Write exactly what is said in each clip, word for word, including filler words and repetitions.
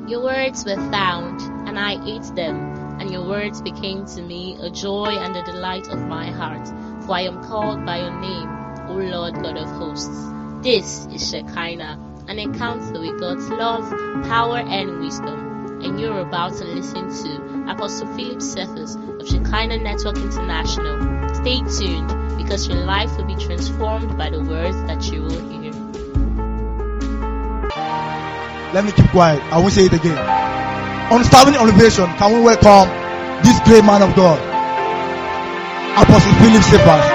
Your words were found, and I ate them, and your words became to me a joy and the delight of my heart, for I am called by your name, O Lord God of hosts. This is Shekinah, an encounter with God's love, power, and wisdom. And you're about to listen to Apostle Philip Cephas of Shekinah Network International. Stay tuned, because your life will be transformed by the words that you will hear. Let me keep quiet. I won't say it again. On standing elevation, can we welcome this great man of God, Apostle Philip Cephas.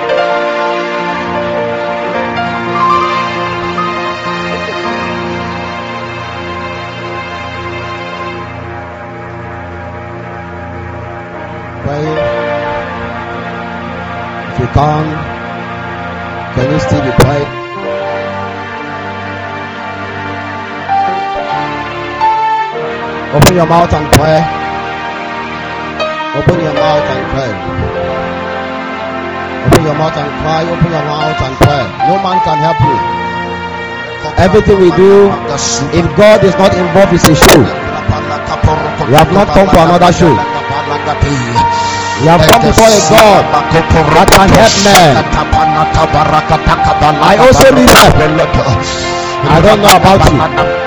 Pray. If you can, can you still be quiet? Open your mouth and pray. Open your mouth and pray. Open your mouth and cry. Open your mouth and pray. No man can help you. Everything we do, if God is not involved, it's a show. You have not come for another show. You have come before a God that can help men. I also need help. I don't know about you.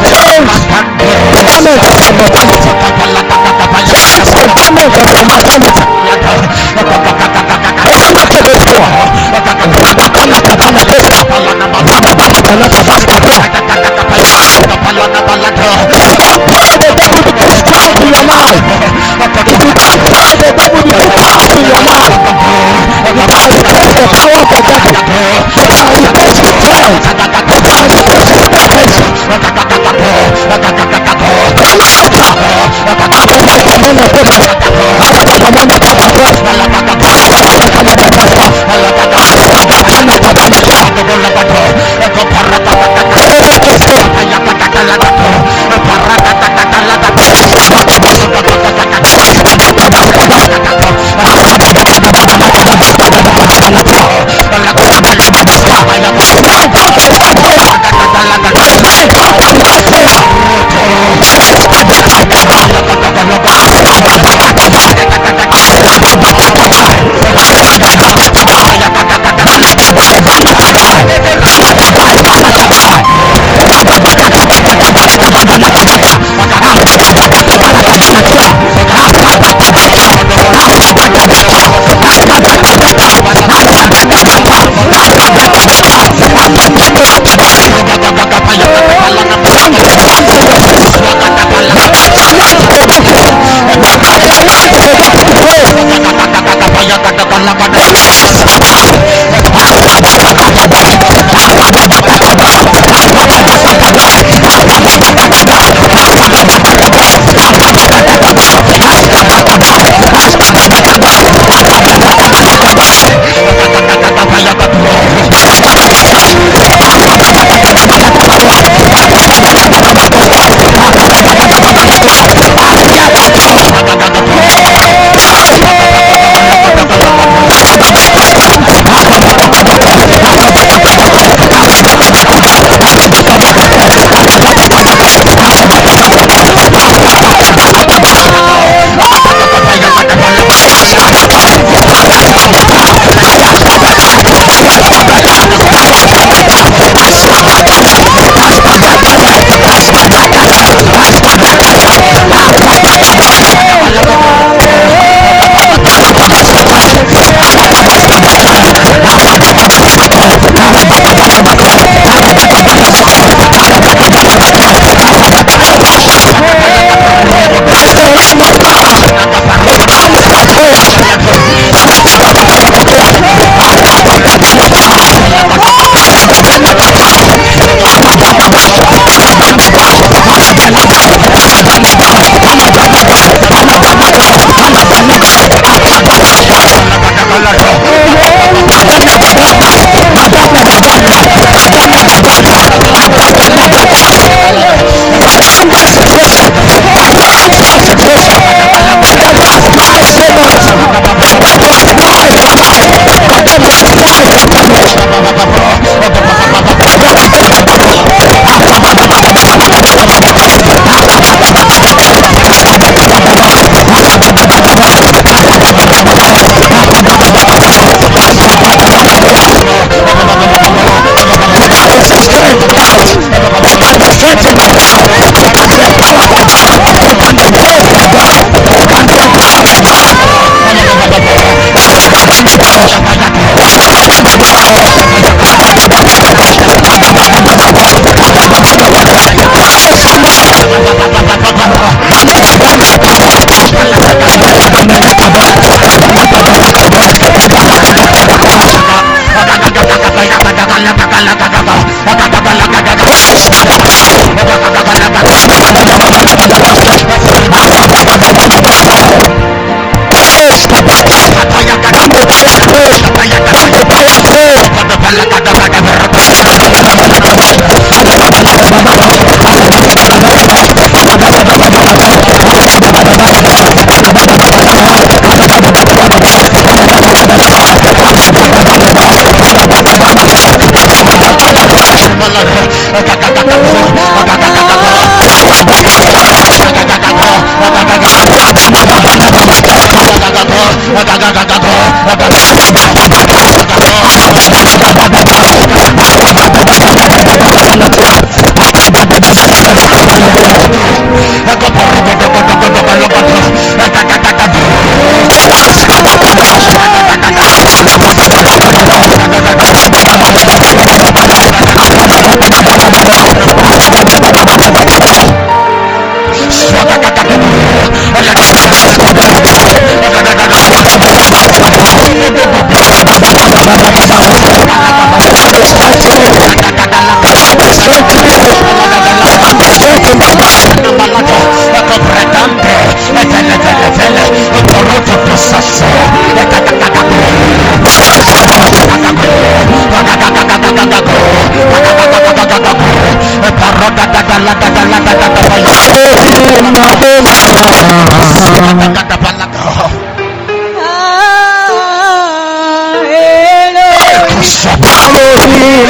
Let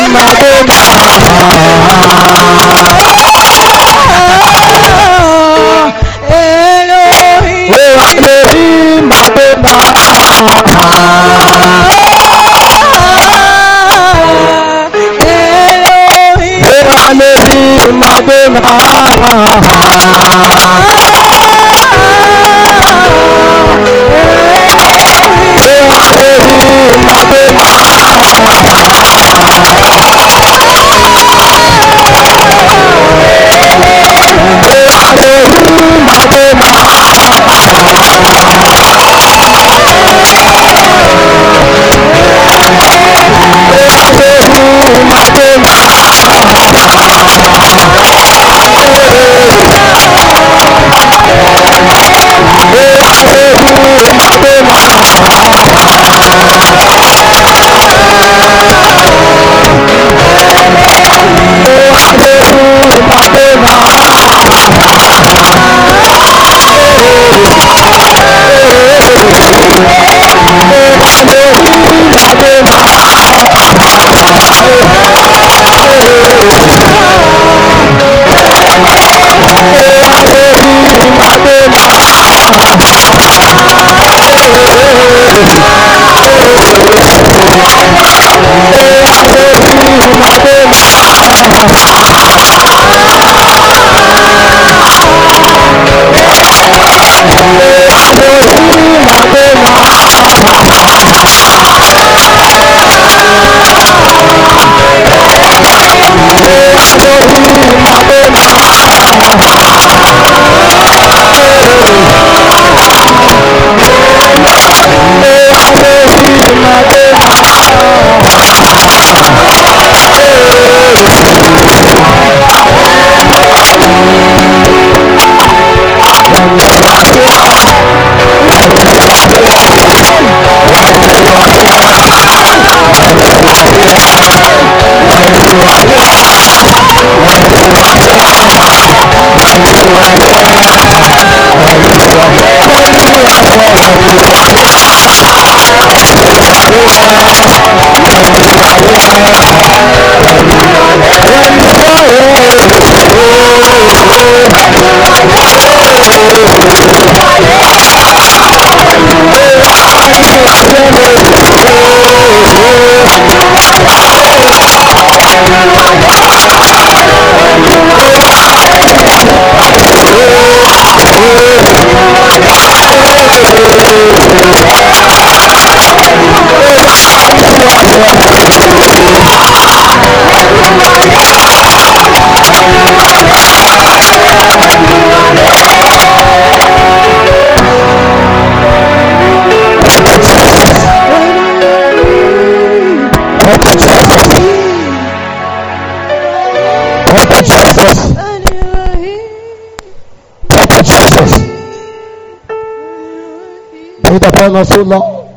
Us, O Lord.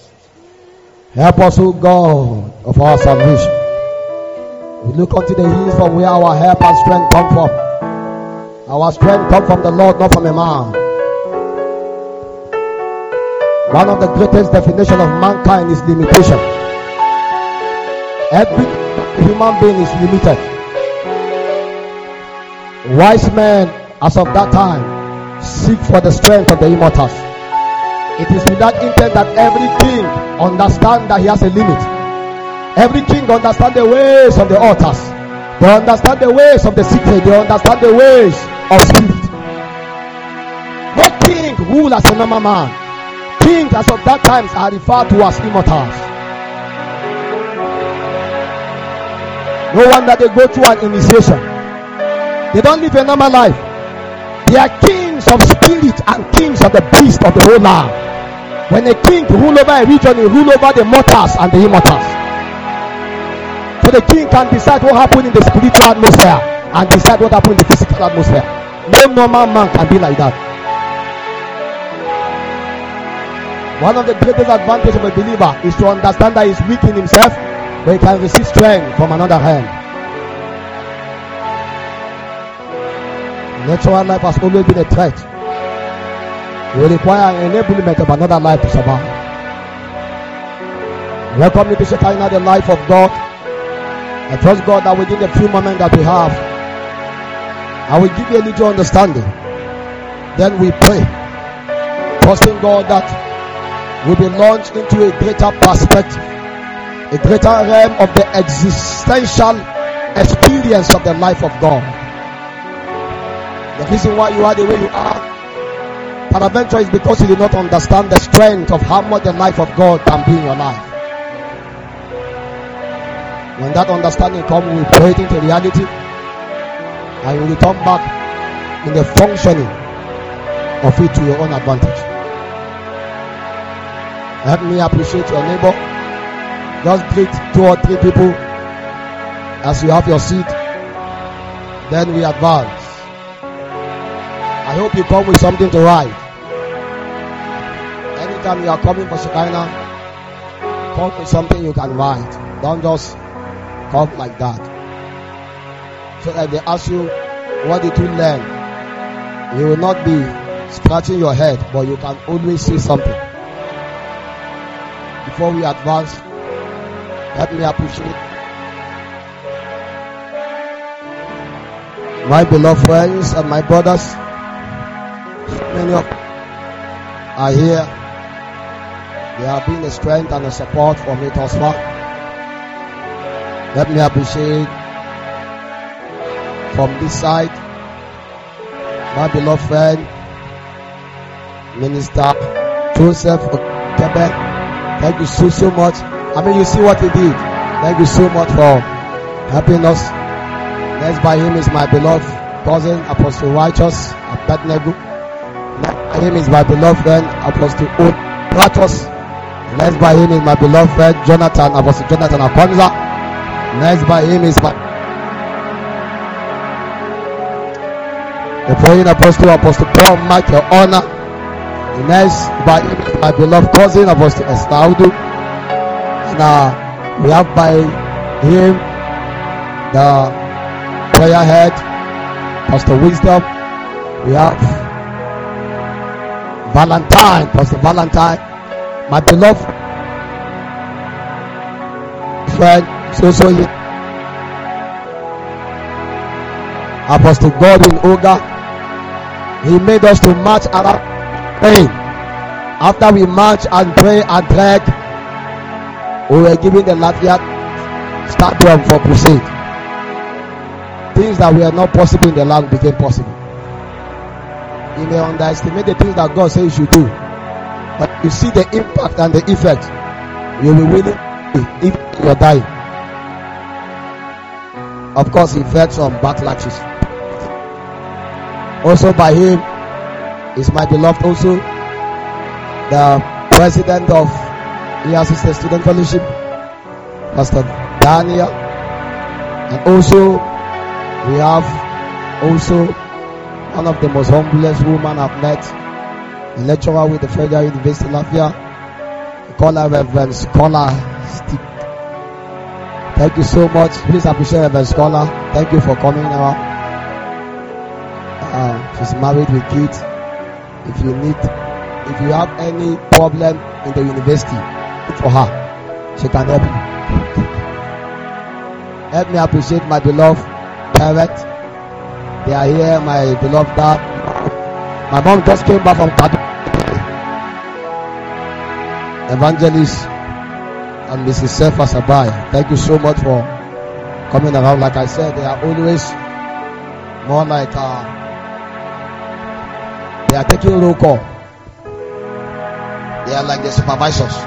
Help us, O God of our salvation. We look unto the hills from where our help and strength come from. Our strength come from the Lord, not from a man. One of the greatest definitions of mankind is limitation. Every human being is limited. Wise men, as of that time, seek for the strength of the immortals. It is with that intent that every king understands that he has a limit. Every king understands the ways of the altars. They understand the ways of the secret. They understand the ways of spirit. No king rule as a normal man. Kings as of that time are referred to as immortals. No wonder they go through an initiation. They don't live a normal life. They are kings of spirit and kings of the beast of the whole land. When a king rule over a region, he rule over the mortals and the immortals. So the king can decide what happened in the spiritual atmosphere and decide what happened in the physical atmosphere. No normal man can be like that. One of the greatest advantages of a believer is to understand that he is weak in himself, but he can receive strength from another hand. Natural life has always been a threat. We require an enablement of another life to survive. Welcome me to Shekinah, the life of God. I trust God that within the few moments that we have, I will give you a little understanding. Then we pray, trusting God that we'll be launched into a greater perspective, a greater realm of the existential experience of the life of God. The reason why you are the way you are, peradventure, is because you do not understand the strength of how much the life of God can be in your life. When that understanding comes, we pray it into reality, and you will come back in the functioning of it to your own advantage. Help me appreciate your neighbor. Just greet two or three people as you have your seat. Then we advance. I hope you come with something to write. Anytime you are coming for Shekinah, come with something you can write. Don't just come like that. So that they ask you, what did you learn? You will not be scratching your head, but you can always see something. Before we advance, let me appreciate my beloved friends and my brothers. Many of them are here. They have been a strength and a support for me thus far. Let me appreciate from this side my beloved friend, Minister Joseph Okebe. Thank you so so much. I mean, you see what he did. Thank you so much for helping us. Next by him is my beloved cousin, Apostle Righteous Abednego. Next by him is my beloved friend, Apostle Otratos. Next by him is my beloved friend, Jonathan, Apostle Jonathan Akonza. Next by him is my the praying apostle, Apostle Paul Michael Honor. Next by him is my beloved cousin, Apostle Estaudu. And uh, we have by him the prayer head, Pastor Wisdom. We have Valentine, Pastor Valentine, my beloved friend, so so he, Apostle Godwin Oga. He made us to march around praying. After we march and pray and drag, we were given the Latvia stadium for crusade. Things that were not possible in the land became possible. You may underestimate the things that God says you should do, but you see the impact and the effect. You will be willing if you are dying. Of course, he felt some backlashes. Also by him is my beloved, also the president of E R C C Student Fellowship, Pastor Daniel, and also we have also one of the most humblest women I've met, a lecturer with the Federal University Latvia. We call her Reverend Scholar Stick. Thank you so much. Please appreciate Reverend Scholar. Thank you for coming around. Uh, she's married with kids. If you need, if you have any problem in the university, look for her. She can help you. Help me appreciate my beloved parents. They are here, my beloved dad. My mom just came back from Kadu. Evangelist and Missus Sefa Sabai. Thank you so much for coming around. Like I said, they are always more like uh, they are taking roll call. They are like the supervisors.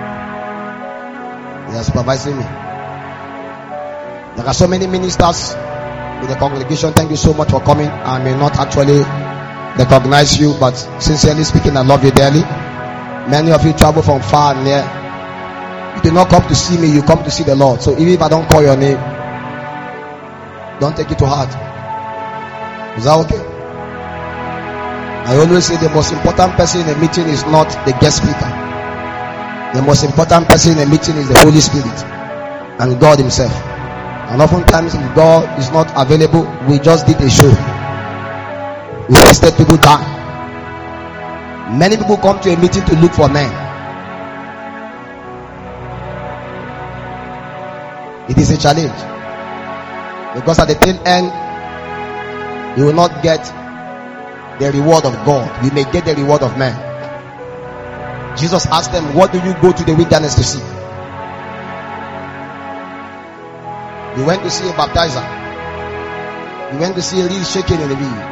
They are supervising me. There are so many ministers with the congregation. Thank you so much for coming. I may not actually recognize you, but sincerely speaking, I love you dearly. Many of you travel from far and near. You did not come to see me, you come to see the Lord. So even if I don't call your name, don't take it to heart. Is that okay? I always say the most important person in a meeting is not the guest speaker. The most important person in a meeting is the Holy Spirit and God himself. And oftentimes if God is not available, we just did a show. We wasted people time. Many people come to a meeting to look for men. It is a challenge. Because at the tail end, you will not get the reward of God. You may get the reward of man. Jesus asked them, what do you go to the wilderness to see? You went to see a baptizer. You went to see a real shaking in the wheel.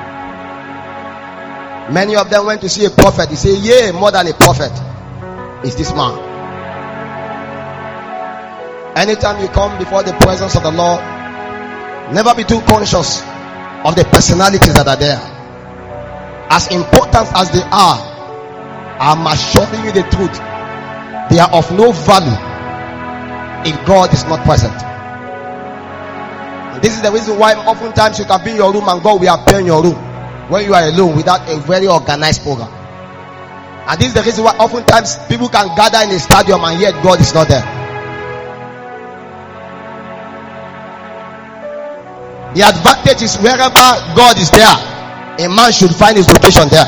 Many of them went to see a prophet. They say, yeah, more than a prophet is this man. Anytime you come before the presence of the Lord, never be too conscious of the personalities that are there. As important as they are, I'm assuring you the truth, they are of no value if God is not present. And this is the reason why oftentimes you can be in your room and God will appear in your room when you are alone without a very organized program. And this is the reason why oftentimes people can gather in a stadium and yet God is not there. The advantage is wherever God is there, a man should find his location there.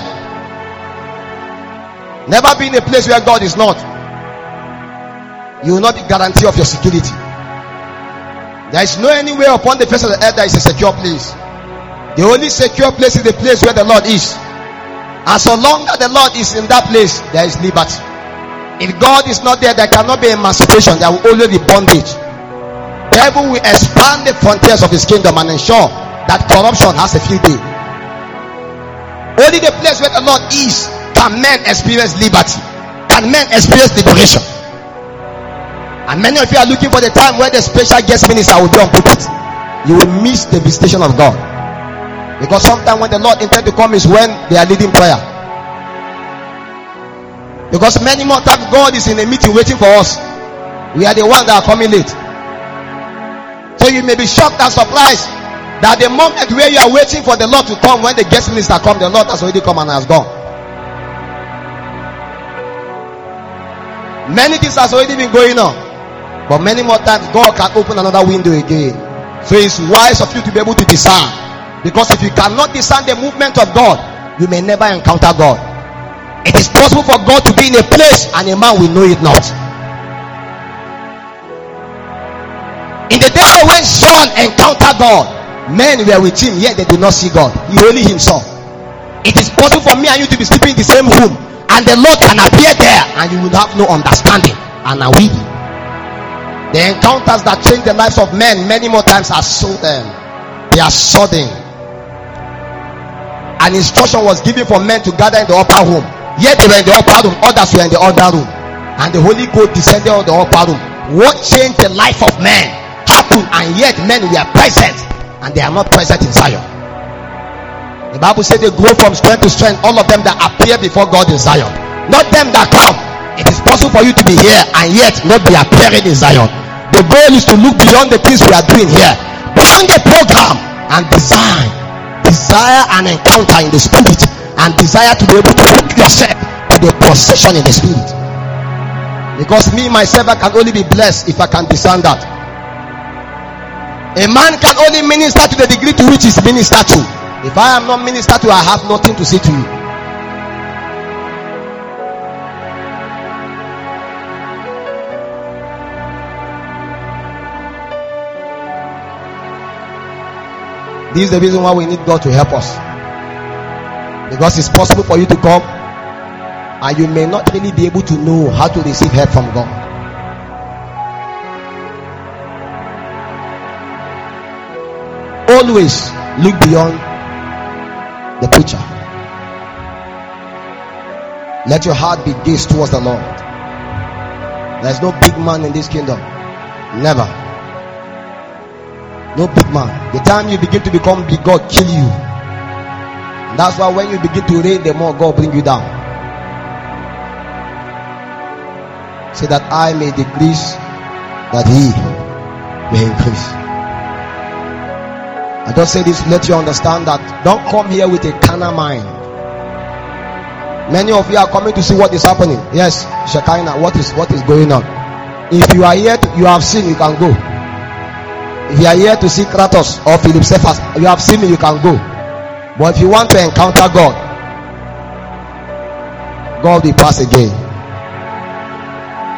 Never be in a place where God is not. You will not be guarantee of your security. There is no anywhere upon the face of the earth that is a secure place. The only secure place is the place where the Lord is. And so long as the Lord is in that place, there is liberty. If God is not there, there cannot be emancipation. There will always be bondage. The devil will expand the frontiers of his kingdom and ensure that corruption has a field day. Only the place where the Lord is can men experience liberty, can men experience liberation. And many of you are looking for the time where the special guest minister will be on pulpit. You will miss the visitation of God, because sometimes when the Lord intends to come is when they are leading prayer. Because many more times God is in a meeting waiting for us. We are the ones that are coming late. So you may be shocked and surprised that the moment where you are waiting for the Lord to come, when the guest minister comes, the Lord has already come and has gone. Many things has already been going on, but many more times God can open another window again. So it's wise of you to be able to discern, because if you cannot discern the movement of God, you may never encounter God. It is possible for God to be in a place and a man will know it not. In the day when Saul encountered God, men were with him, yet they did not see God. He only himself. It is possible for me and you to be sleeping in the same room, and the Lord can appear there, and you will have no understanding. And are we? The encounters that change the lives of men many more times are sudden. They are sudden. An instruction was given for men to gather in the upper room. Yet they were in the upper room, others were in the other room, and the Holy Ghost descended on the upper room. What changed the life of men happened, and yet men were present, and they are not present in Zion. The Bible said they grow from strength to strength, all of them that appear before God in Zion, not them that come. It is possible for you to be here and yet not be appearing in Zion. The goal is to look beyond the things we are doing here, beyond the program, and design desire an encounter in the spirit, and desire to be able to put yourself to the possession in the spirit. Because me myself, I can only be blessed if I can discern that. A man can only minister to the degree to which he is ministered to. If I am not ministered to, I have nothing to say to you. This is the reason why we need God to help us. Because it's possible for you to come and you may not really be able to know how to receive help from God. Always look beyond the preacher. Let your heart be gazed towards the Lord. There's no big man in this kingdom. Never. No big man. The time you begin to become big, God kill you. And that's why when you begin to reign, the more God bring you down. Say that I may decrease, that He may increase. I just say this to let you understand that don't come here with a carnal mind. Many of you are coming to see what is happening. Yes, Shekinah, what is what is going on? If you are here to, you have seen, you can go. If you are here to see Kratos or Philip Cephas, you have seen me, you can go. But if you want to encounter God, God will pass again.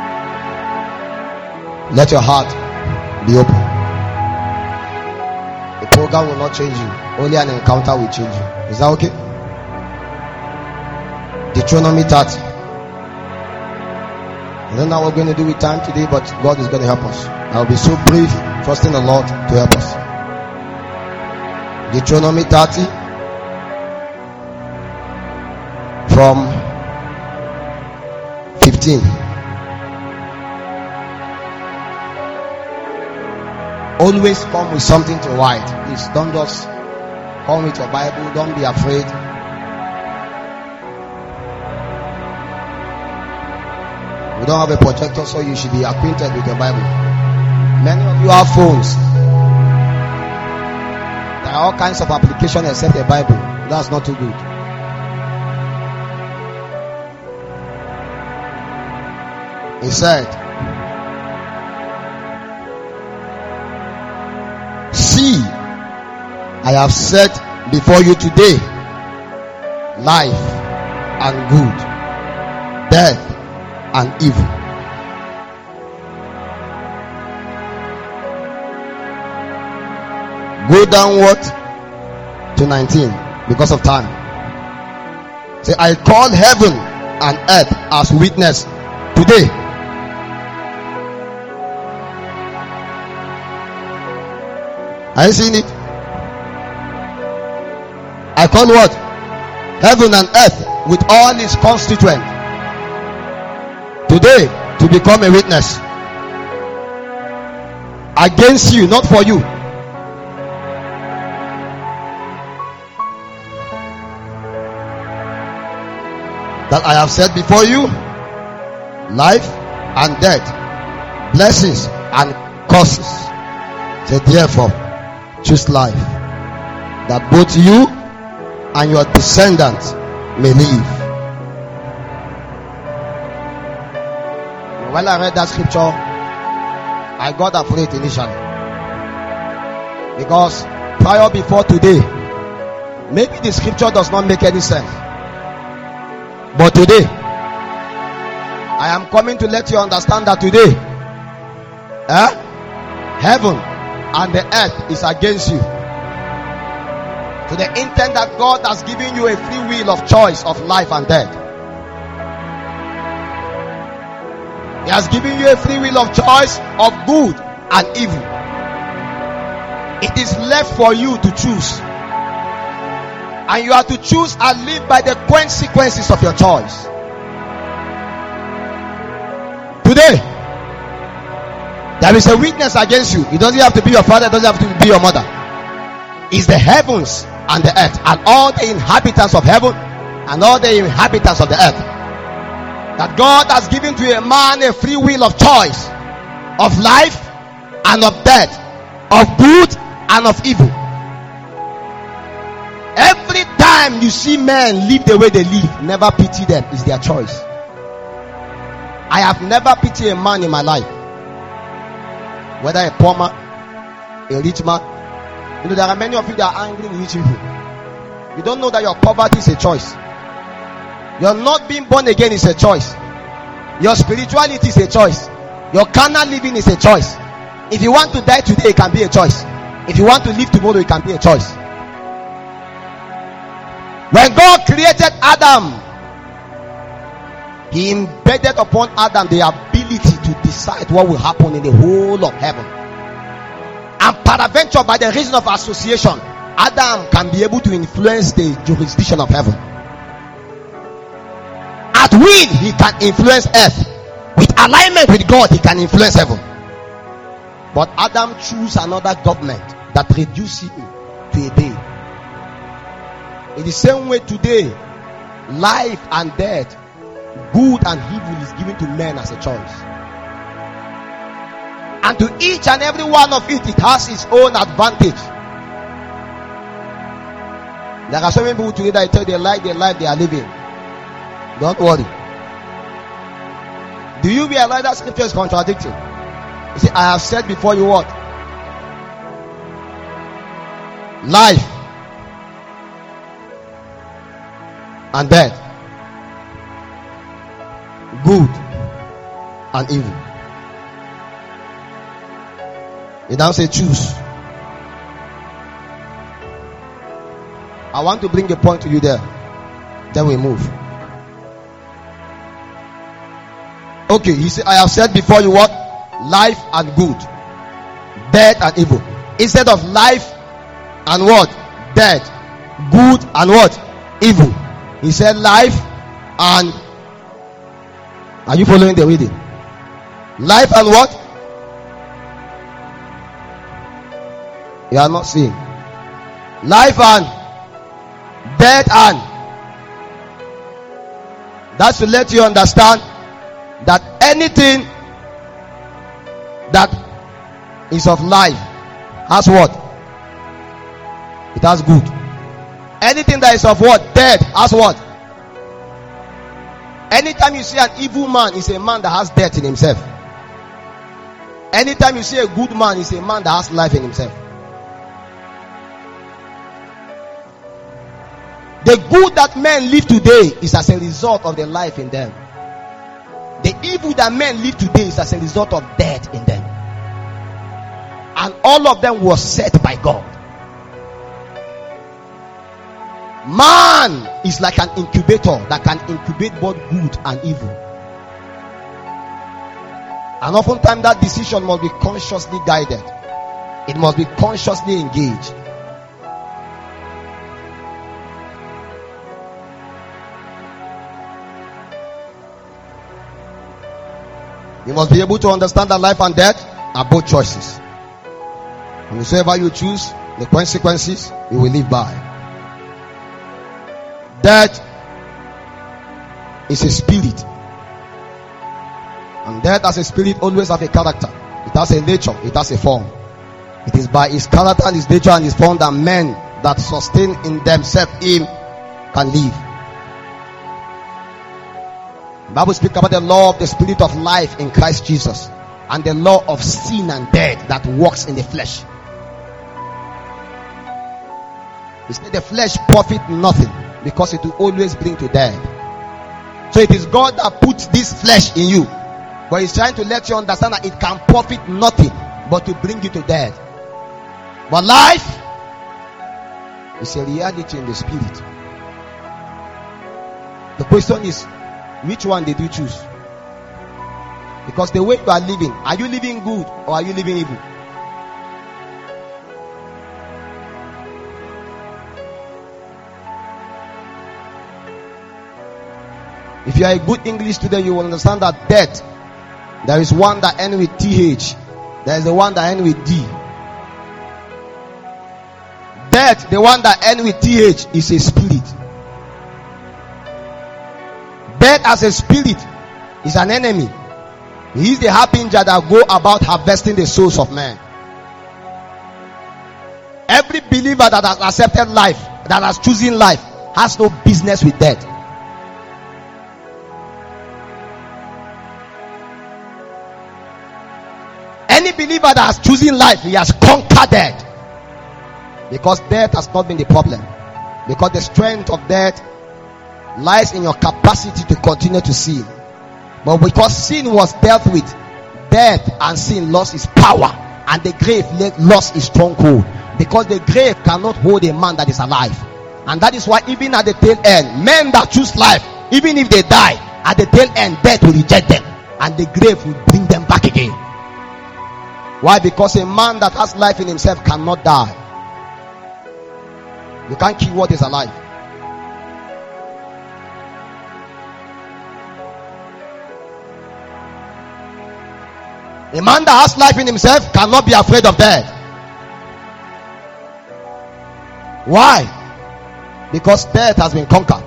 Let your heart be open. program will not change you. Only an encounter will change you. Is that okay? Deuteronomy thirty. I don't know what we're going to do with time today, but God is going to help us. I'll be so brief, trusting the Lord to help us. Deuteronomy thirty from fifteen. Always come with something to write. Please don't just come with your Bible. Don't be afraid. We don't have a projector, so you should be acquainted with your Bible. Many of you have phones. There are all kinds of applications except a Bible. That's not too good. He said, see, I have set before you today life and good, death and evil. Go downward to nineteen because of time. Say, I call heaven and earth as witness today. Are you seeing it? I call what? Heaven and earth with all its constituents today to become a witness against you, not for you. That I have set before you life and death, blessings and curses. So therefore, choose life, that both you and your descendants may live. When I read that scripture, I got afraid initially, because prior before today, maybe the scripture does not make any sense, but today I am coming to let you understand that today eh, heaven and the earth is against you, to the intent that God has given you a free will of choice of life and death. He has given you a free will of choice of good and evil. It is left for you to choose, and you are to choose and live by the consequences of your choice. Today there is a witness against you. It doesn't have to be your father, it doesn't have to be your mother. It's the heavens and the earth, and all the inhabitants of heaven and all the inhabitants of the earth. That God has given to a man a free will of choice of life and of death, of good and of evil. Every time you see men live the way they live, never pity them. It's their choice. I have never pitied a man in my life, whether a poor man, a rich man. You know, there are many of you that are angry with rich people. You don't know that your poverty is a choice. Your not being born again is a choice. Your spirituality is a choice. Your carnal living is a choice. If you want to die today, it can be a choice. If you want to live tomorrow, it can be a choice. When God created Adam, He embedded upon Adam the ability to decide what will happen in the whole of heaven. And peradventure, by the reason of association, Adam can be able to influence the jurisdiction of heaven. At will, he can influence earth. With alignment with God, he can influence heaven. But Adam chose another government that reduced him to a day. In the same way today, life and death, good and evil is given to men as a choice. And to each and every one of it, it has its own advantage. There are so many people today that tell they like the life they are living. Don't worry. Do you realize that scripture is contradicting? You see, I have said before you what? Life and death, good and evil. You now say choose. I want to bring a point to you there. Then we move. Okay, he said, I have said before you what? Life and good, death and evil. Instead of life and what? Death, good and what? Evil. He said life and, are you following the reading? Life and what? You are not seeing. Life and death and. That's to let you understand that anything that is of life has what? It has good. Anything that is of what? Death has what? Anytime you see an evil man, it's a man that has death in himself. Anytime you see a good man, it's a man that has life in himself. The good that men live today is as a result of the life in them. The evil that men live today is as a result of death in them. And all of them was set by God. Man is like an incubator that can incubate both good and evil. And oftentimes that decision must be consciously guided. It must be consciously engaged. You must be able to understand that life and death are both choices. And whichever you choose, the consequences you will live by. Death is a spirit. And death as a spirit always has a character. It has a nature. It has a form. It is by his character and his nature and his form that men that sustain in themselves him can live. The Bible speaks about the law of the spirit of life in Christ Jesus and the law of sin and death that works in the flesh. He said the flesh profit nothing because it will always bring to death. So it is God that puts this flesh in you, but he's trying to let you understand that it can profit nothing but to bring you to death. But life is a reality in the spirit. The question is, which one did you choose? Because the way you are living, are you living good or are you living evil? If you are a good English student, you will understand that death, there is one that ends with T H. There is the one that ends with D. Death, the one that ends with T H, is a spirit. Death as a spirit is an enemy. He is the harbinger that go about harvesting the souls of men. Every believer that has accepted life, that has chosen life, has no business with death. Any believer that has chosen life, he has conquered death. Because death has not been the problem. Because the strength of death lies in your capacity to continue to sin. But because sin was dealt with, death and sin lost its power, and the grave lost its stronghold. Because the grave cannot hold a man that is alive. And that is why even at the tail end, men that choose life, even if they die, at the tail end, death will reject them, and the grave will bring them back again. Why? Because a man that has life in himself cannot die. You can't kill what is alive. A man that has life in himself cannot be afraid of death. Why? Because death has been conquered.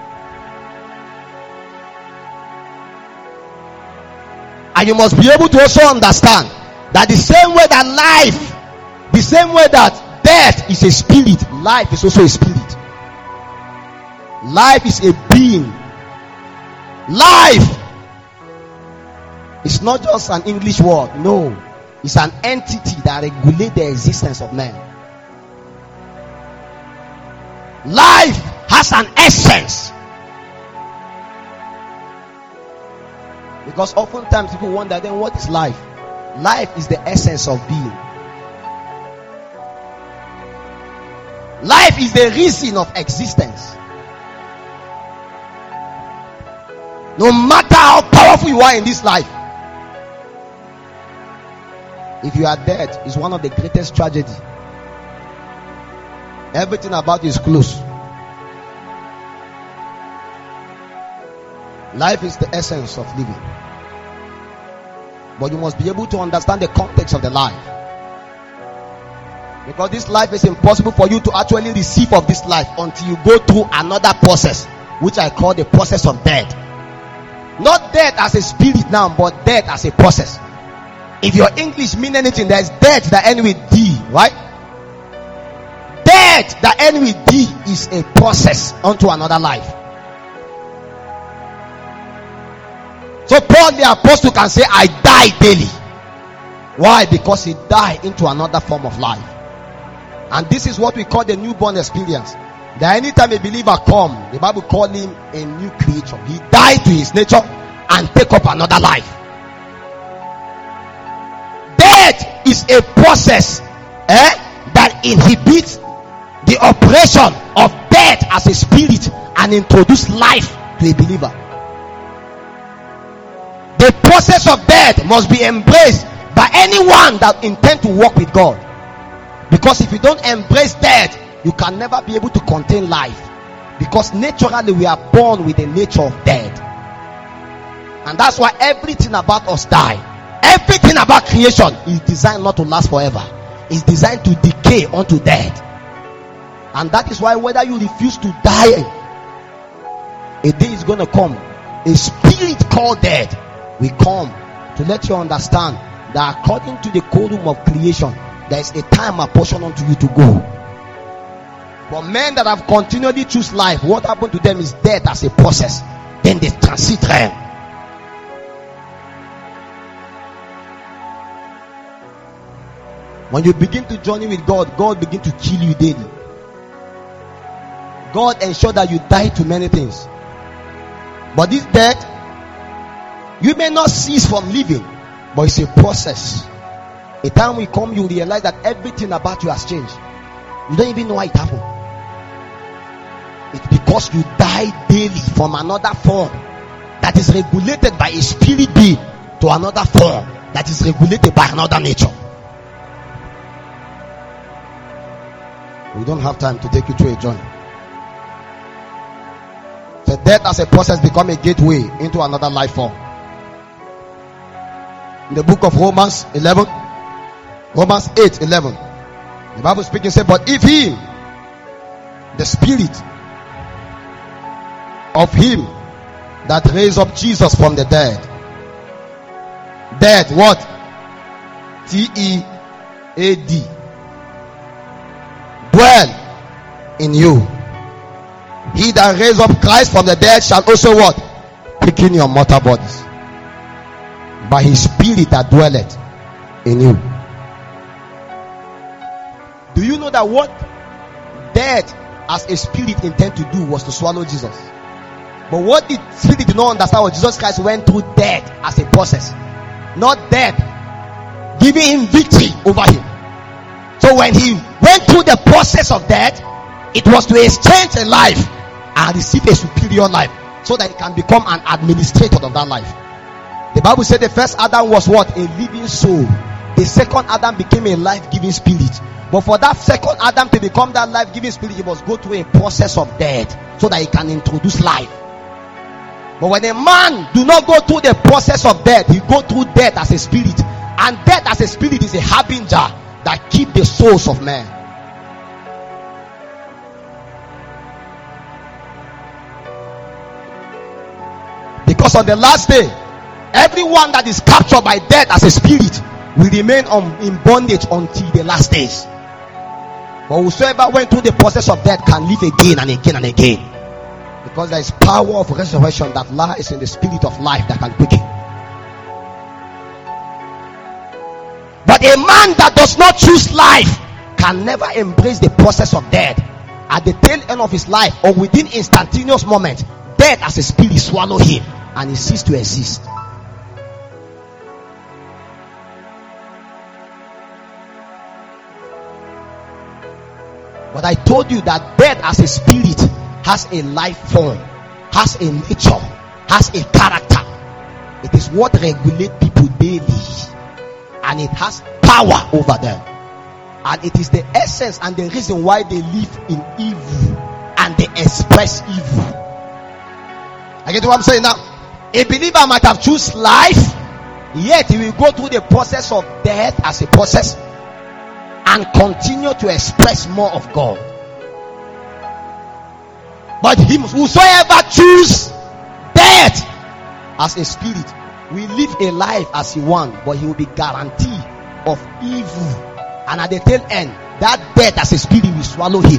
And you must be able to also understand that the same way that life, the same way that death is a spirit, life is also a spirit. Life is a being. Life is not just an English word. No, it's an entity that regulates the existence of man. Life has an essence. Because oftentimes people wonder, then what is life? Life is the essence of being. Life life is the reason of existence. No matter how powerful you are in this life, if you are dead, it's one of the greatest tragedies. Everything about you is close. Life is the essence of living. But you must be able to understand the context of the life. Because this life is impossible for you to actually receive of this life until you go through another process, which I call the process of death. Not death as a spirit now, but death as a process. If your English mean anything, there's death that end with D, right? Death that end with D is a process unto another life. So Paul the apostle can say, I die daily. Why? Because he died into another form of life. And this is what we call the newborn experience. That anytime a believer come, the Bible call him a new creature. He died to his nature and take up another life. Death is a process eh, that inhibits the operation of death as a spirit and introduce life to a believer. The process of death must be embraced by anyone that intends to walk with God. Because if you don't embrace death, you can never be able to contain life. Because naturally we are born with the nature of death. And that's why everything about us die. Everything about creation is designed not to last forever. It's designed to decay unto death. And that is why whether you refuse to die, a day is going to come. A spirit called death will come to let you understand that according to the quorum of creation, there is a time apportioned unto you to go. But men that have continually choose life, what happened to them is death as a process. Then they transit realm. When you begin to journey with God, God begin to kill you daily. God ensure that you die to many things. But this death, you may not cease from living, but it's a process. A time will come, you realize that everything about you has changed. You don't even know why it happened. It's because you die daily from another form that is regulated by a spirit being to another form that is regulated by another nature. We don't have time to take you through a journey. So death as a process become a gateway into another life form. In the book of Romans eleven, Romans eight eleven, the Bible speaking says, but if he, the spirit of him that raised up Jesus from the dead, dead what? T E A D, dwell in you. He that raised up Christ from the dead shall also what? Quicken your mortal bodies by his spirit that dwelleth in you. Do you know that what death as a spirit intended to do was to swallow Jesus? But what the spirit did not understand was Jesus Christ went through death as a process, not death giving him victory over him. So when he went through the process of death, it was to exchange a life and receive a superior life so that he can become an administrator of that life. The Bible said the first Adam was what? A living soul. The second Adam became a life-giving spirit. But for that second Adam to become that life-giving spirit, he must go through a process of death so that he can introduce life. But when a man do not go through the process of death, he go through death as a spirit. And death as a spirit is a harbinger that keep the souls of men. Because on the last day, everyone that is captured by death as a spirit will remain on, in bondage until the last days. But whosoever went through the process of death can live again and again and again. Because there is power of resurrection that lies in the spirit of life that can quicken. But a man that does not choose life can never embrace the process of death. At the tail end of his life or within instantaneous moment, death as a spirit swallow him and he ceased to exist. But I told you that death as a spirit has a life form, has a nature, has a character. It is what regulates people daily, and it has power over them. And it is the essence and the reason why they live in evil and they express evil. I get what I'm saying now. A believer might have chosen life, yet he will go through the process of death as a process and continue to express more of God. But him whosoever choose death as a spirit will live a life as he wants, but he will be guaranteed of evil. And at the tail end, that death as a spirit will swallow him.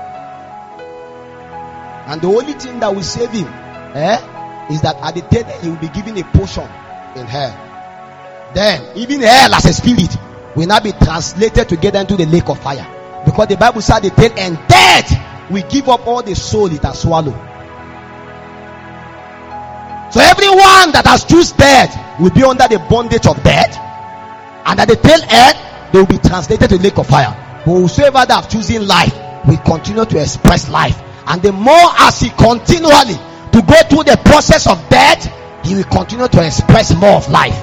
And the only thing that will save him eh, is that at the tail end, he will be given a portion in hell. Then, even hell as a spirit will not be translated to get into the lake of fire. Because the Bible said at the tail end, death will give up all the soul it has swallowed. So everyone that has chosen death will be under the bondage of death. And at the tail end, they will be translated to the lake of fire. But whosoever that have chosen life will continue to express life. And the more as he continually to go through the process of death, he will continue to express more of life.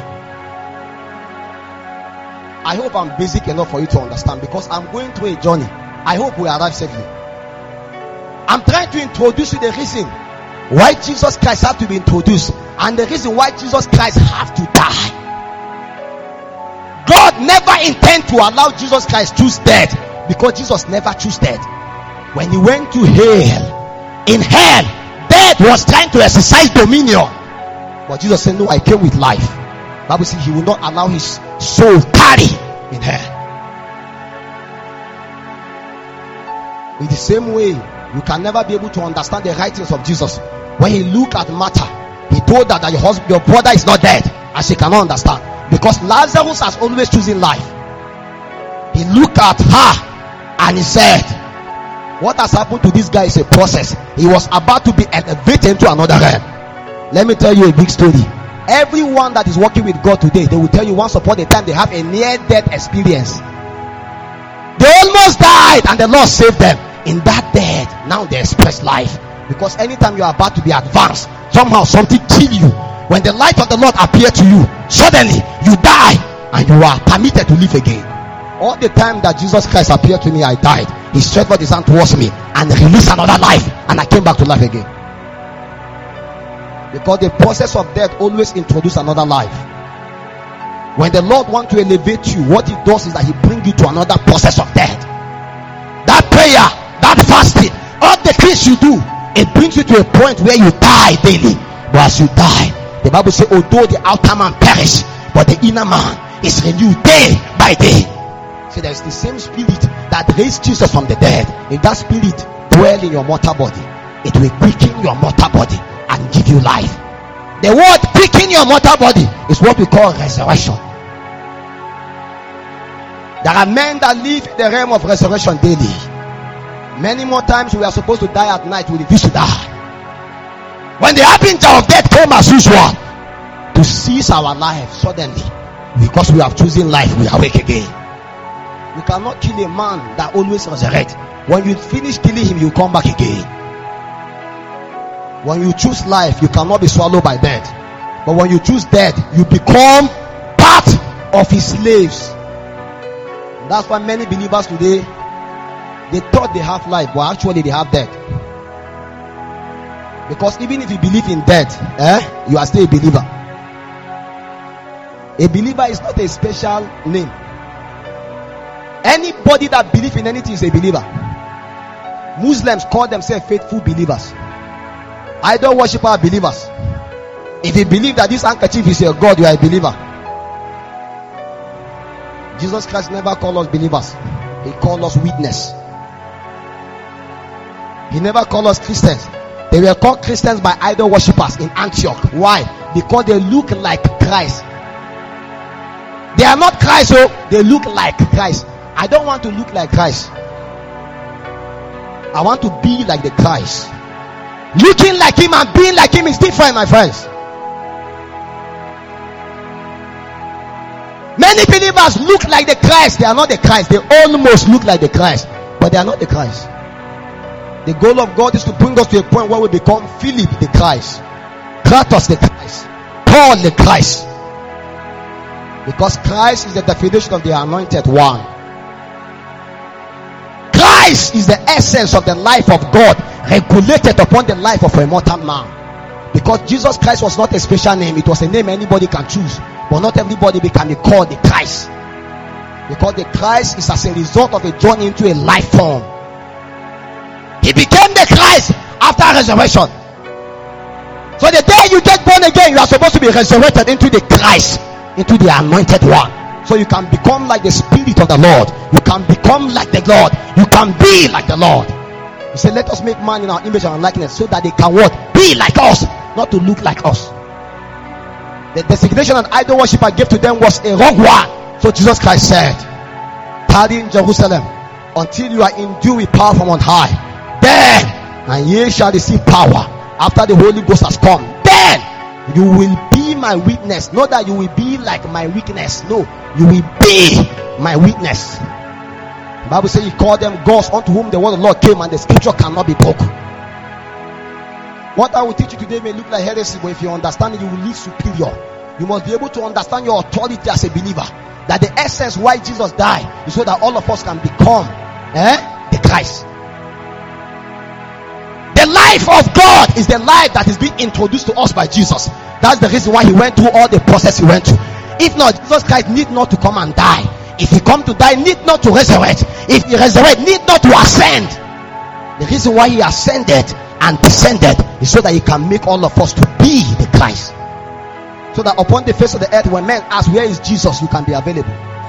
I hope I'm basic enough for you to understand, because I'm going through a journey. I hope we arrive safely. I'm trying to introduce you the reason why Jesus Christ had to be introduced, and the reason why Jesus Christ have to die. God never intended to allow Jesus Christ choose death, because Jesus never chose death. When he went to hell, in hell, death was trying to exercise dominion, but Jesus said, no, I came with life. Bible says he will not allow his soul carry in hell. In the same way, you can never be able to understand the writings of Jesus. When he looked at Martha, he told her that your husband, your brother is not dead, and she cannot understand, because Lazarus has always chosen life. He looked at her and he said, what has happened to this guy is a process. He was about to be elevated into another realm. Let me tell you a big story. Everyone that is working with God today, they will tell you once upon a time they have a near-death experience. They almost died and the Lord saved them. In that death, now they express life. Because anytime you are about to be advanced, somehow something kill you. When the light of the Lord appears to you, suddenly you die and you are permitted to live again. All the time that Jesus Christ appeared to me, I died. He stretched forth his hand towards me and released another life, and I came back to life again. Because the process of death always introduces another life. When the Lord wants to elevate you, what he does is that he brings you to another process of death. That prayer, that fasting, all the things you do, it brings you to a point where you die daily. But as you die, the Bible says, although the outer man perish, but the inner man is renewed day by day. So there is the same spirit that raised Jesus from the dead. If that spirit dwell in your mortal body, it will quicken your mortal body and give you life. The word quicken your mortal body is what we call resurrection. There are men that live in the realm of resurrection daily. Many more times we are supposed to die at night, we refuse to die. When the harbinger of death came as usual to seize our life suddenly, because we have chosen life, we awake again. You cannot kill a man that always resurrects. When you finish killing him, you come back again. When you choose life, you cannot be swallowed by death. But when you choose death, you become part of his slaves. And that's why many believers today, they thought they have life, but actually they have death. Because even if you believe in death, eh, you are still a believer. A believer is not a special name. Anybody that believes in anything is a believer. Muslims call themselves faithful believers. Idol worshippers are believers. If you believe that this handkerchief is your God, you are a believer. Jesus Christ never called us believers. He called us witness. He never called us Christians. They were called Christians by idol worshippers in Antioch. Why? Because they look like Christ. They are not Christ, so they look like Christ. I don't want to look like Christ. I want to be like the Christ. Looking like him and being like him is different, my friends. Many believers look like the Christ. They are not the Christ. They almost look like the Christ. but they are not the Christ. The goal of God is to bring us to a point where we become Philip the Christ, Kratos the Christ, Paul the Christ. Because Christ is the definition of the anointed one. Christ is the essence of the life of God regulated upon the life of a mortal man. Because Jesus Christ was not a special name, it was a name anybody can choose, but not everybody can be called the Christ. Because the Christ is as a result of a journey into a life form. He became the Christ after resurrection. So the day you get born again, you are supposed to be resurrected into the Christ, into the anointed one. So you can become like the Spirit of the Lord. You can become like the Lord. You can be like the Lord. He said, let us make man in our image and our likeness, so that they can what? Be like us, not to look like us. The designation and idol worship I gave to them was a wrong one. So Jesus Christ said, tarry in Jerusalem until you are endued with power from on high. Then, and ye shall receive power after the Holy Ghost has come. Then you will be my witness. Not that you will be like my weakness. No, you will be my witness. The Bible says he called them gods unto whom the word of the Lord came, and the scripture cannot be broken. What I will teach you today may look like heresy, but if you understand it, you will live superior. You must be able to understand your authority as a believer. That the essence why Jesus died is so that all of us can become eh, the Christ. The life of God is the life that is being introduced to us by Jesus. That's the reason why he went through all the process he went through. If not, Jesus Christ need not to come and die. If he come to die, need not to resurrect. If he resurrect, need not to ascend. The reason why he ascended and descended is so that he can make all of us to be the Christ. So that upon the face of the earth, when men ask where is Jesus, you can be available.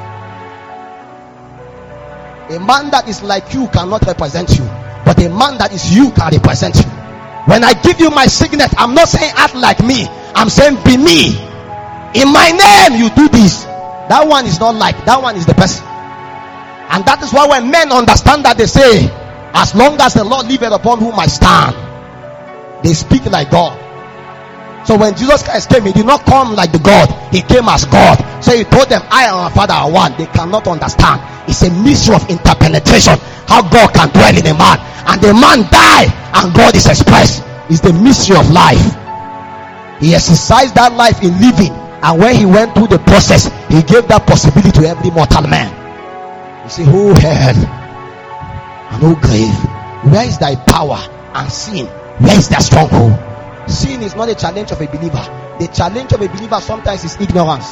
A man that is like you cannot represent you, but a man that is you can represent you. When I give you my signet, I'm not saying act like me, I'm saying be me. In my name you do this. That one is not like, that one is the person. And that is why when men understand that, they say, as long as the Lord liveth upon whom I stand, they speak like God. So when Jesus Christ came, he did not come like the God, he came as God. So he told them, I and my Father are one. They cannot understand. It's a mystery of interpenetration, how God can dwell in a man, and the man died and God is expressed. It's the mystery of life. He exercised that life in living, and when he went through the process, he gave that possibility to every mortal man. You say, oh hell and oh grave, where is thy power? And sin, where is that stronghold? Sin is not a challenge of a believer. The challenge of a believer sometimes is ignorance.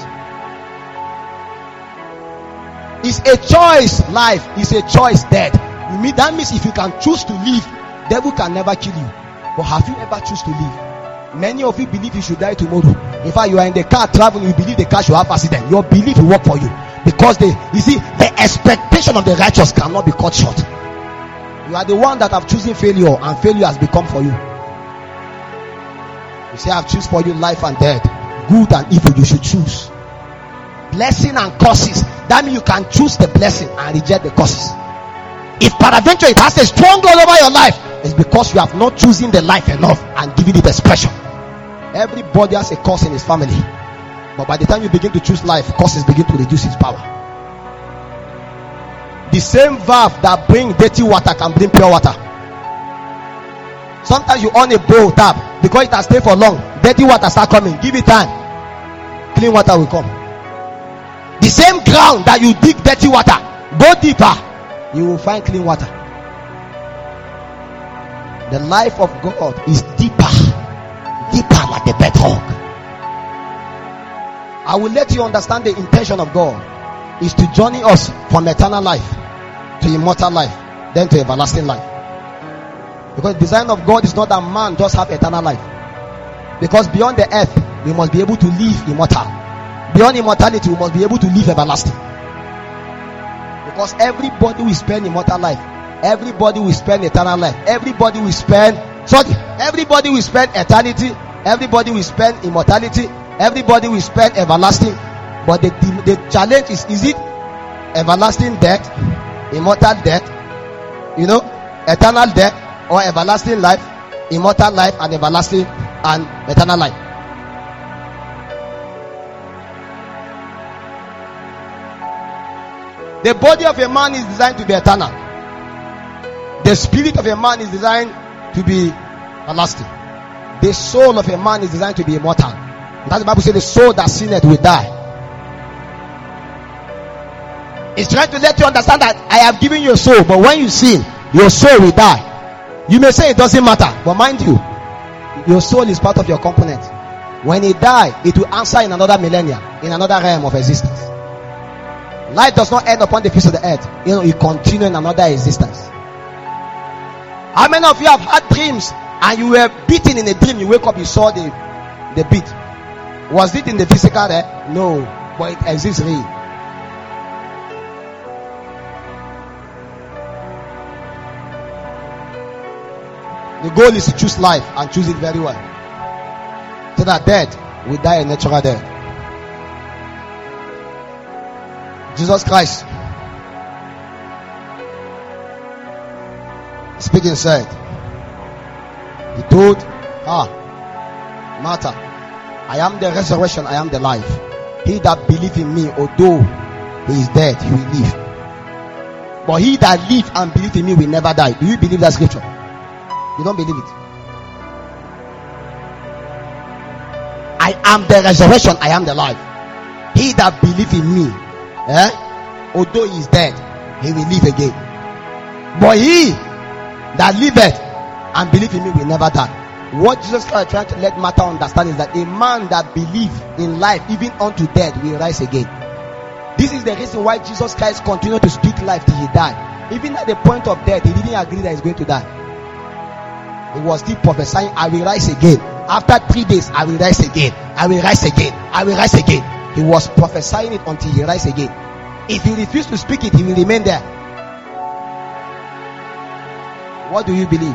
It's a choice life, it's a choice death. You mean that means if you can choose to live, devil can never kill you. But have you ever choose to live? Many of you believe you should die tomorrow. In fact, you are in the car traveling, you believe the car should have accident. Your belief will work for you. Because they, you see, the expectation of the righteous cannot be cut short. You are the one that have chosen failure, and failure has become for you. You say, I have choose for you life and death, good and evil. You should choose blessing and curses. That means you can choose the blessing and reject the curses. If peradventure it has a strong hold over your life, it's because you have not chosen the life enough and given it expression. Everybody has a curse in his family, but by the time you begin to choose life, curses begin to reduce its power. The same valve that bring dirty water can bring pure water. Sometimes you on a bowl tap, because it has stayed for long, dirty water start coming. Give it time, clean water will come. The same ground that you dig dirty water, go deeper, you will find clean water. The life of God is deeper, deeper like the bedrock. I will let you understand the intention of God is to journey us from eternal life to immortal life, then to everlasting life. Because the design of God is not that man just have eternal life. Because beyond the earth, we must be able to live immortal. Beyond immortality, we must be able to live everlasting. Because everybody will spend immortal life. Everybody will spend eternal life. Everybody will spend, sorry, everybody will spend eternity. Everybody will spend immortality. Everybody will spend everlasting. But the, the, the challenge is, is it everlasting death, immortal death, you know, eternal death, or everlasting life, immortal life, and everlasting and eternal life? The body of a man is designed to be eternal. The spirit of a man is designed to be everlasting. The soul of a man is designed to be immortal. That's the Bible says the soul that sinneth will die. It's trying to let you understand that I have given you a soul, but when you sin, your soul will die. You may say it doesn't matter, but mind you, your soul is part of your component. When it dies, it will answer in another millennia, in another realm of existence. Life does not end upon the face of the earth. You know, it continues in another existence. How many of you have had dreams and you were beaten in a dream? You wake up, you saw the, the beat. Was it in the physical there? No, but it exists real. The goal is to choose life and choose it very well. So that death will die a natural death. Jesus Christ speaking said, he told ah Martha, I am the resurrection, I am the life. He that believe in me, although he is dead, he will live. But he that live and believe in me will never die. Do you believe that scripture? You don't believe it. I am the resurrection, I am the life. He that believe in me, eh, although he is dead, he will live again. But he that liveth and believe in me will never die. What Jesus Christ is trying to let Martha understand is that a man that believes in life even unto death will rise again. This is the reason why Jesus Christ continued to speak life till he died. Even at the point of death, he didn't agree that he's going to die. He was still prophesying, I will rise again. After three days, I will rise again. I will rise again. I will rise again. He was prophesying it until he rise again. If he refused to speak it, he will remain there. What do you believe?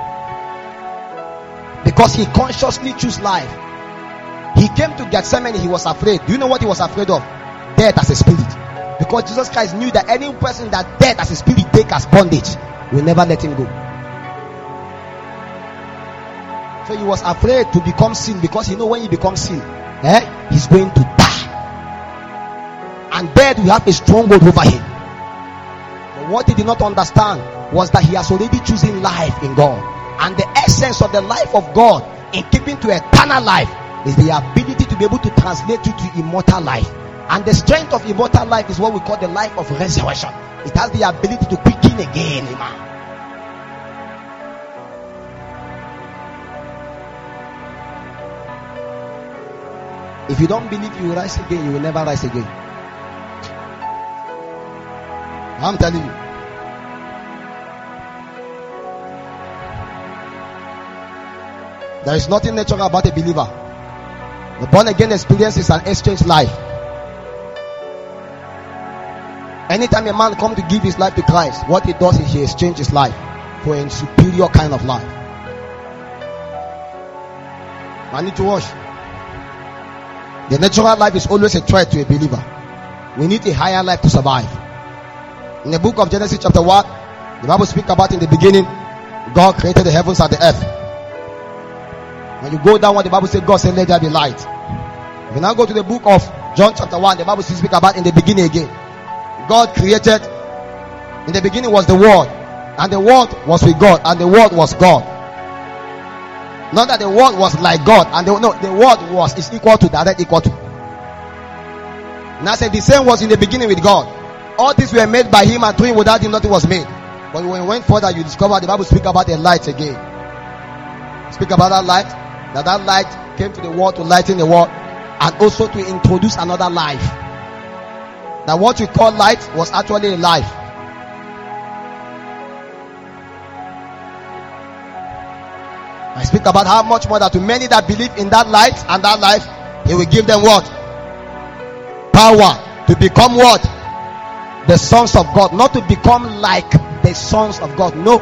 Because he consciously chose life. He came to Gethsemane, he was afraid. Do you know what he was afraid of? Death as a spirit. Because Jesus Christ knew that any person that death as a spirit take as bondage will never let him go. So he was afraid to become sin, because he know when he becomes sin, eh, he's going to die. And death will have a stronghold over him. But what he did not understand was that he has already chosen life in God. And the essence of the life of God in keeping to eternal life is the ability to be able to translate you to immortal life. And the strength of immortal life is what we call the life of resurrection. It has the ability to quicken again, amen. If you don't believe you will rise again, you will never rise again. I'm telling you. There is nothing natural about a believer. The born again experience is an exchange life. Anytime a man comes to give his life to Christ, what he does is he exchanges his life for a superior kind of life. I need to wash. The natural life is always a threat to a believer. We need a higher life to survive. In the book of Genesis chapter one, the Bible speaks about in the beginning, God created the heavens and the earth. When you go down what the Bible says, God said, let there be light. If you now go to the book of John chapter one, the Bible speaks about in the beginning again. God created, in the beginning was the Word, and the Word was with God, and the Word was God. Not that the Word was like God, and the, no, the Word was is equal to, direct equal to. And I said the same was in the beginning with God. All these were made by Him, and through Him, without Him nothing was made. But when you went further, you discover the Bible speaks about the light again. Speak about that light, that that light came to the world to lighten the world, and also to introduce another life. That what we call light was actually a life. I speak about how much more that to many that believe in that light and that life, He will give them what? Power to become what? The sons of God. Not to become like the sons of God. No.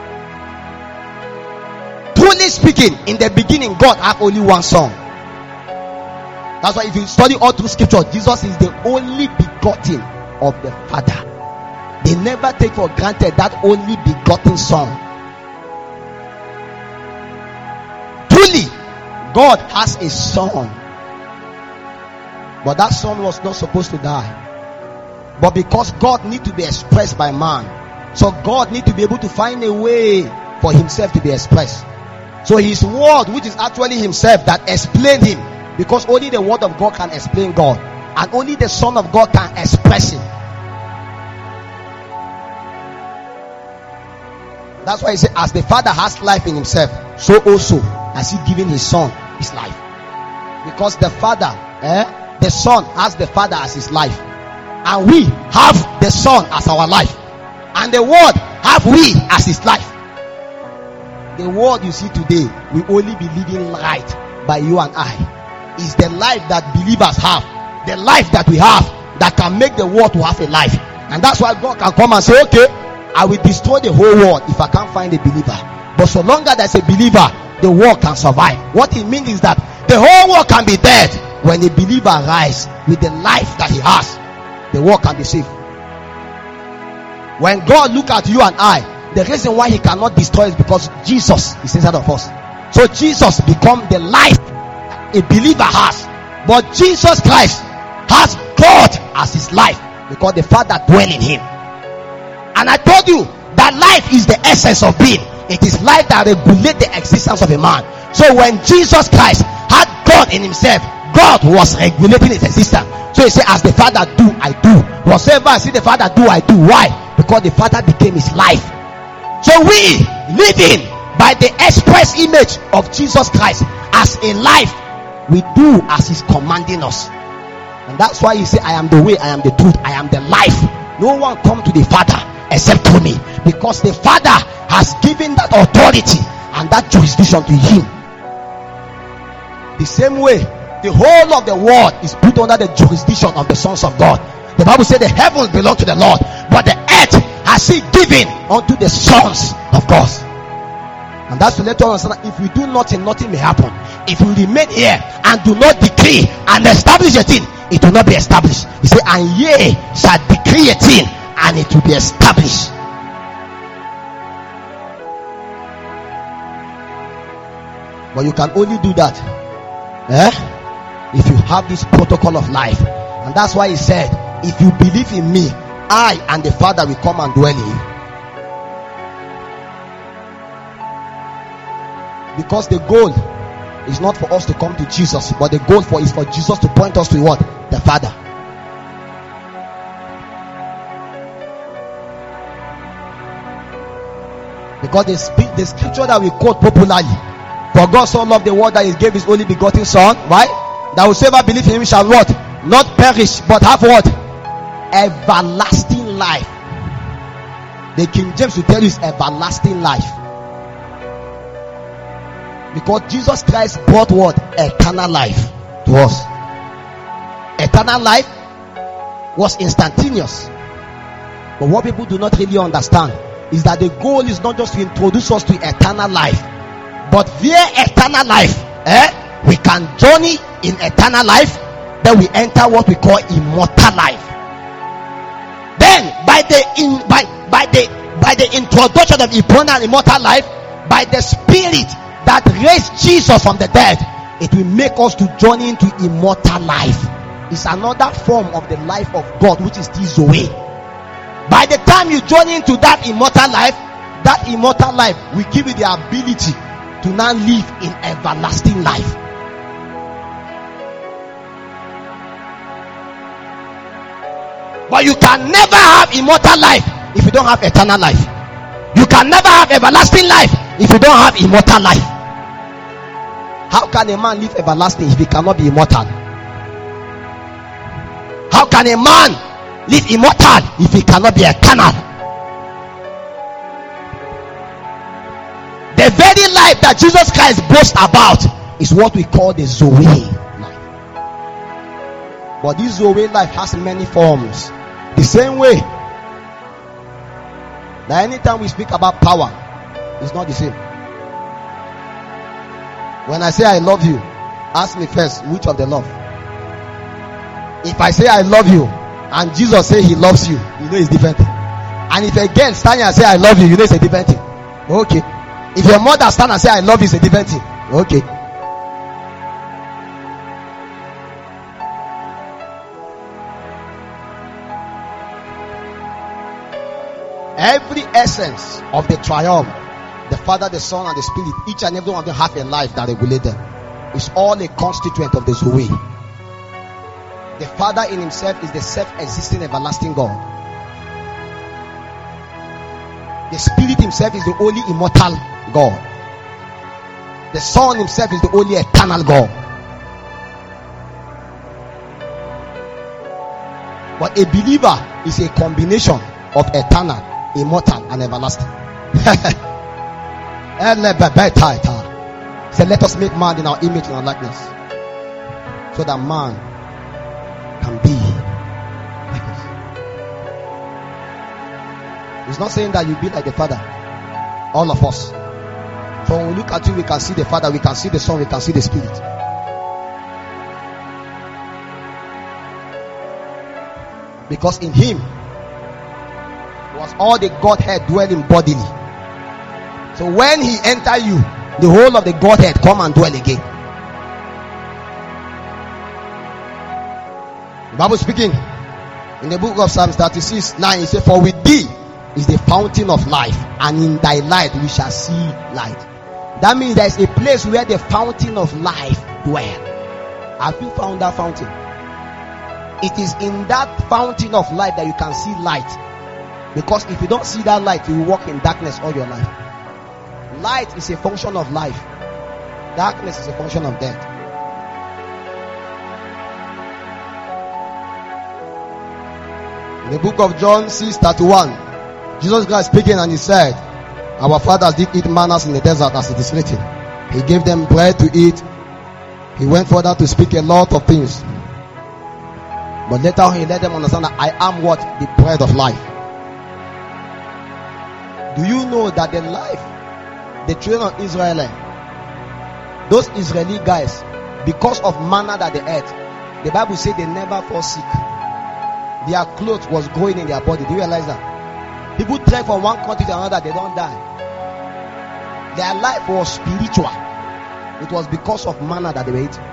Truly speaking, in the beginning, God had only one son. That's why if you study all through scripture, Jesus is the only begotten of the Father. They never take for granted that only begotten son. Truly, God has a son. But that son was not supposed to die. But because God needs to be expressed by man, So God need to be able to find a way for himself to be expressed. So his word, which is actually himself, that explained him, because only the word of God can explain God, and only the Son of God can express him. That's why he said, as the Father has life in himself, so also has he given his Son his life. Because the Father, eh, the Son has the Father as his life, and we have the Son as our life, and the Word have we as his life. The world you see today will only be living light by you and I. Is the life that believers have, the life that we have, that can make the world to have a life. And that's why God can come and say, okay, I will destroy the whole world if I can't find a believer. But so long as there's a believer, the world can survive. What it means is that the whole world can be dead. When a believer rise with the life that he has, the world can be saved. When God look at you and I, the reason why he cannot destroy is because Jesus is inside of us. So Jesus become the life a believer has. But Jesus Christ has God as his life, because the Father dwell in him. And I told you that life is the essence of being. It is life that regulates the existence of a man. So when Jesus Christ had God in himself, God was regulating his existence. So he said, as the Father do, I do. Whatsoever I see the Father do, I do. Why? Because the Father became his life. So we living by the express image of Jesus Christ as a life, we do as he's commanding us. And that's why he said, I am the way, I am the truth, I am the life. No one come to the Father except through me, because the Father has given that authority and that jurisdiction to him. The same way, the whole of the world is put under the jurisdiction of the sons of God. The Bible said the heavens belong to the Lord, but the earth has he given unto the sons of God. And that's to let us understand that if we do nothing, nothing may happen. If we remain here and do not decree and establish a thing, it will not be established. He said, and ye shall decree a thing, and it will be established. But you can only do that, eh, if you have this protocol of life. And that's why he said, if you believe in me, I and the Father will come and dwell in you. Because the goal is not for us to come to Jesus, but the goal for is for Jesus to point us to what? The Father. Because the, the scripture that we quote popularly, for God so loved the world that he gave his only begotten Son, right? That whosoever believe in him shall what? Not perish, but have what? Everlasting life. The King James will tell you it's everlasting life. Because Jesus Christ brought what? Eternal life to us. Eternal life was instantaneous. But what people do not really understand is that the goal is not just to introduce us to eternal life, but via eternal life, eh, we can journey in eternal life. Then we enter what we call immortal life. Then by the in by by the by the introduction of eternal and immortal life, by the Spirit that raised Jesus from the dead, it will make us to journey into immortal life. It's another form of the life of God, which is the Zoe. By the time you journey into that immortal life, that immortal life will give you the ability to now live in everlasting life. But you can never have immortal life if you don't have eternal life. You can never have everlasting life if you don't have immortal life. How can a man live everlasting if he cannot be immortal? How can a man live immortal if he cannot be eternal? The very life that Jesus Christ boasts about is what we call the Zoe life. But this Zoe life has many forms. The same way that anytime we speak about power, it's not the same. When I say I love you, ask me first, which of the love? If I say I love you and Jesus say he loves you, you know it's different. And if a girl stand and say I love you, you know it's a different thing. Okay. If your mother stand and say I love you, it's a different thing. Okay. Every essence of the triumph, the Father, the Son, and the Spirit, each and every one of them have a life that regulates them. It's all a constituent of the Zoe. The Father in himself is the self-existing everlasting God. The Spirit himself is the only immortal God. The Son himself is the only eternal God. But a believer is a combination of eternal, immortal, and everlasting. So let us make man in our image and our likeness, so that man can be like us. It's not saying that you be like the Father. All of us. So when we look at you, we can see the Father, we can see the Son, we can see the Spirit. Because in him was all the Godhead dwelling bodily. So when he enter you, the whole of the Godhead come and dwell again. The Bible speaking in the book of Psalms thirty-six nine, it says, for with thee is the fountain of life, and in thy light we shall see light. That means there is a place where the fountain of life dwell. Have you found that fountain? It is in that fountain of light that you can see light. Because if you don't see that light, you will walk in darkness all your life. Light is a function of life. Darkness is a function of death. In the book of John six thirty-one, Jesus Christ speaking, and he said, our fathers did eat manna in the desert, as it is written. He gave them bread to eat. He went further to speak a lot of things. But later on he let them understand that I am what? The bread of life. Do you know that the life, the children of Israel, those Israeli guys, because of manna that they ate, the Bible says they never fall sick. Their clothes was growing in their body. Do you realize that? People trek from one country to another, they don't die. Their life was spiritual. It was because of manna that they were eating.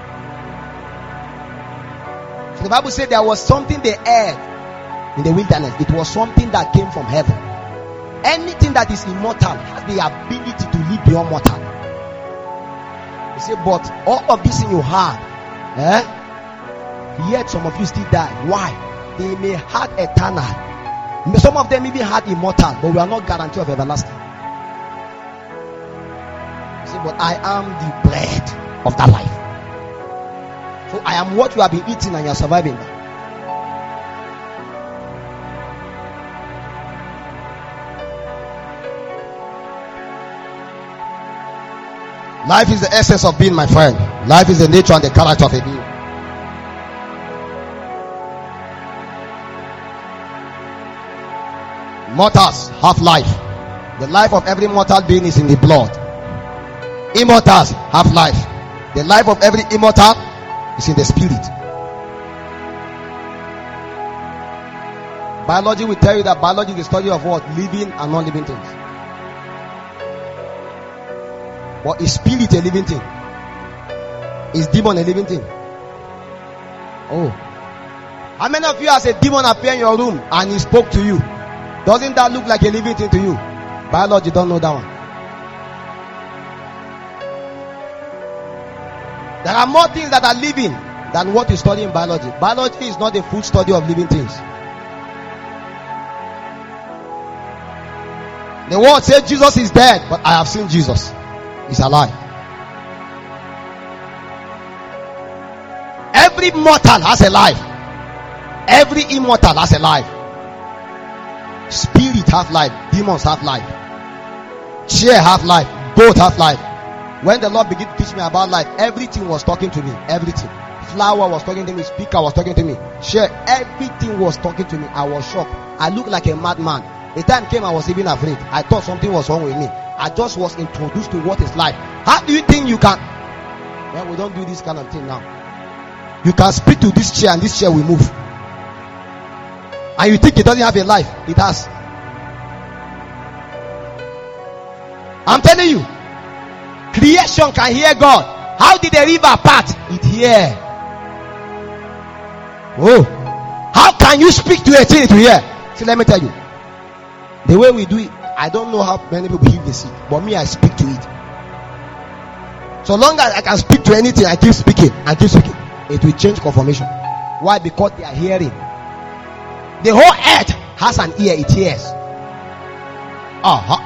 So the Bible said there was something they ate in the wilderness. It was something that came from heaven. Anything that is immortal has the ability to live beyond mortal. You say, but all of this in your heart, eh? Yet some of you still die. Why? They may have eternal. Some of them even had immortal, but we are not guaranteed of everlasting. You say, but I am the bread of that life. So I am what you have been eating and you are surviving. Life is the essence of being, my friend. Life is the nature and the character of a being. Mortals have life. The life of every mortal being is in the blood. Immortals have life. The life of every immortal is in the spirit. Biology will tell you that biology is the study of what? Living and non-living things. But is spirit a living thing? Is demon a living thing? Oh. How many of you as a demon appear in your room and he spoke to you? Doesn't that look like a living thing to you? Biology don't know that one. There are more things that are living than what you study in biology. Biology is not a full study of living things. The word says Jesus is dead, but I have seen Jesus. He's alive. Every mortal has a life. Every immortal has a life. Spirit have life. Demons have life. Chair have life. Goat have life. When the Lord began to teach me about life, everything was talking to me. Everything. Flower was talking to me. Speaker was talking to me. Chair, everything was talking to me. I was shocked. I looked like a madman. The time came I was even afraid. I thought something was wrong with me. I just was introduced to what is life. How do you think you can? Well, we don't do this kind of thing now. You can speak to this chair and this chair will move. And you think it doesn't have a life. It has. I'm telling you. Creation can hear God. How did the river part? It hear. Oh. How can you speak to a thing to hear? See, let me tell you. The way we do it, I don't know how many people heal the sick, but me, I speak to it. So long as I can speak to anything, I keep speaking, I keep speaking. It will change conformation. Why? Because they are hearing. The whole earth has an ear, it hears. Uh-huh.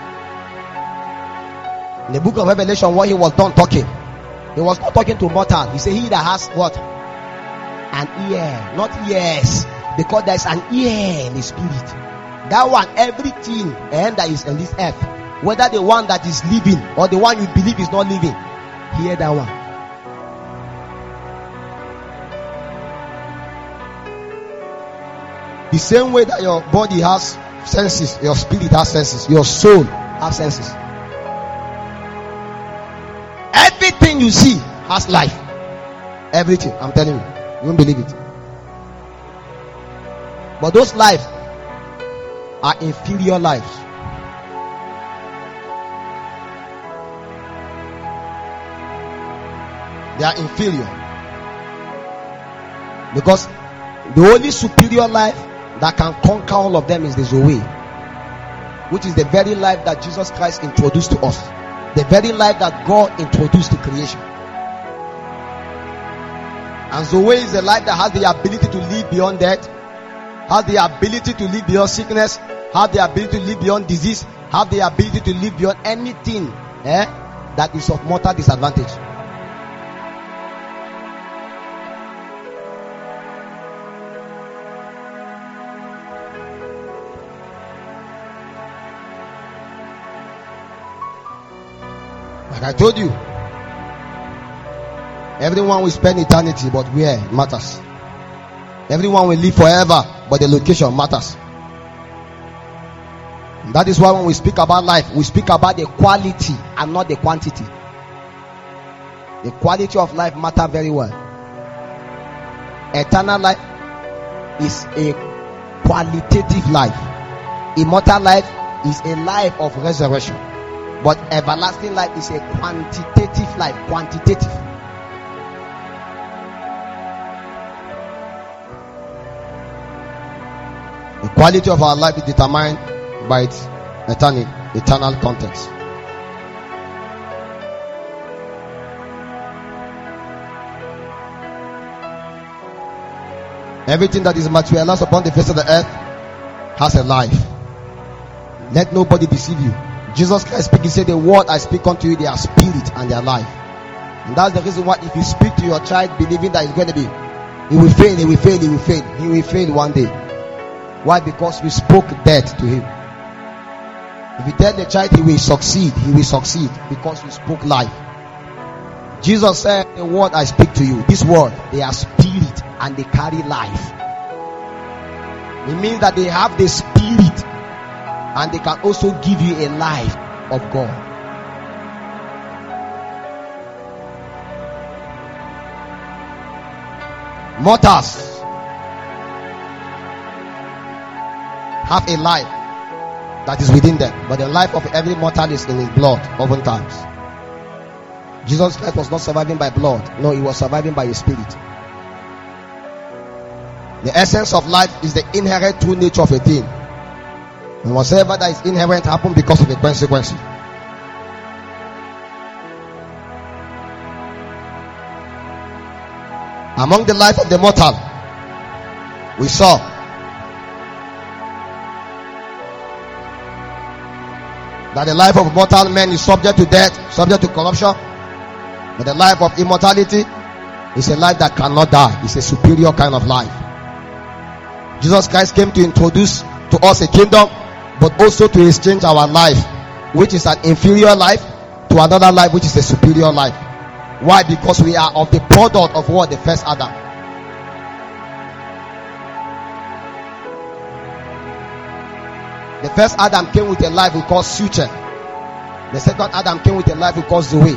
In the book of Revelation, when he was done talking, he was not talking to mortal. He said, he that has what? An ear, not ears. Because there is an ear in the spirit. That one, everything and that is on this earth, whether the one that is living or the one you believe is not living, hear that one. The same way that your body has senses, your spirit has senses, your soul has senses. Everything you see has life. Everything, I'm telling you. You won't believe it. But those lives are inferior lives. They are inferior. Because the only superior life that can conquer all of them is the Zoe, which is the very life that Jesus Christ introduced to us. The very life that God introduced to creation. And Zoe is a life that has the ability to live beyond death, has the ability to live beyond sickness, have the ability to live beyond disease, have the ability to live beyond anything eh, that is of mortal disadvantage. Like I told you, everyone will spend eternity, but where it matters. Everyone will live forever, but the location matters. And that is why when we speak about life, we speak about the quality and not the quantity. The quality of life matters very well. Eternal life is a qualitative life. Immortal life is a life of resurrection. But everlasting life is a quantitative life. Quantitative. The quality of our life is determined by its eternal, eternal context. Everything that is materialized upon the face of the earth has a life. Let nobody deceive you. Jesus Christ speaking, said, the word I speak unto you, they are spirit and they are life. And that's the reason why if you speak to your child believing that it's going to be, he will fail, he will fail, he will fail, he will fail one day. Why? Because we spoke death to him. If you tell the child he will succeed, he will succeed because we spoke life. Jesus said, the word I speak to you, this word, they are spirit and they carry life. It means that they have the spirit and they can also give you a life of God. Mortals have a life that is within them, but the life of every mortal is in his blood oftentimes. Jesus Christ was not surviving by blood. No, he was surviving by his spirit. The essence of life is the inherent true nature of a thing. And whatsoever that is inherent happens because of the consequence. Among the life of the mortal, we saw that the life of mortal men is subject to death, subject to corruption. But the life of immortality is a life that cannot die. It's a superior kind of life. Jesus Christ came to introduce to us a kingdom, but also to exchange our life, which is an inferior life, to another life which is a superior life. Why? Because we are of the product of what? The first Adam. The first Adam came with a life we call suture. The second Adam came with a life we call Zoe.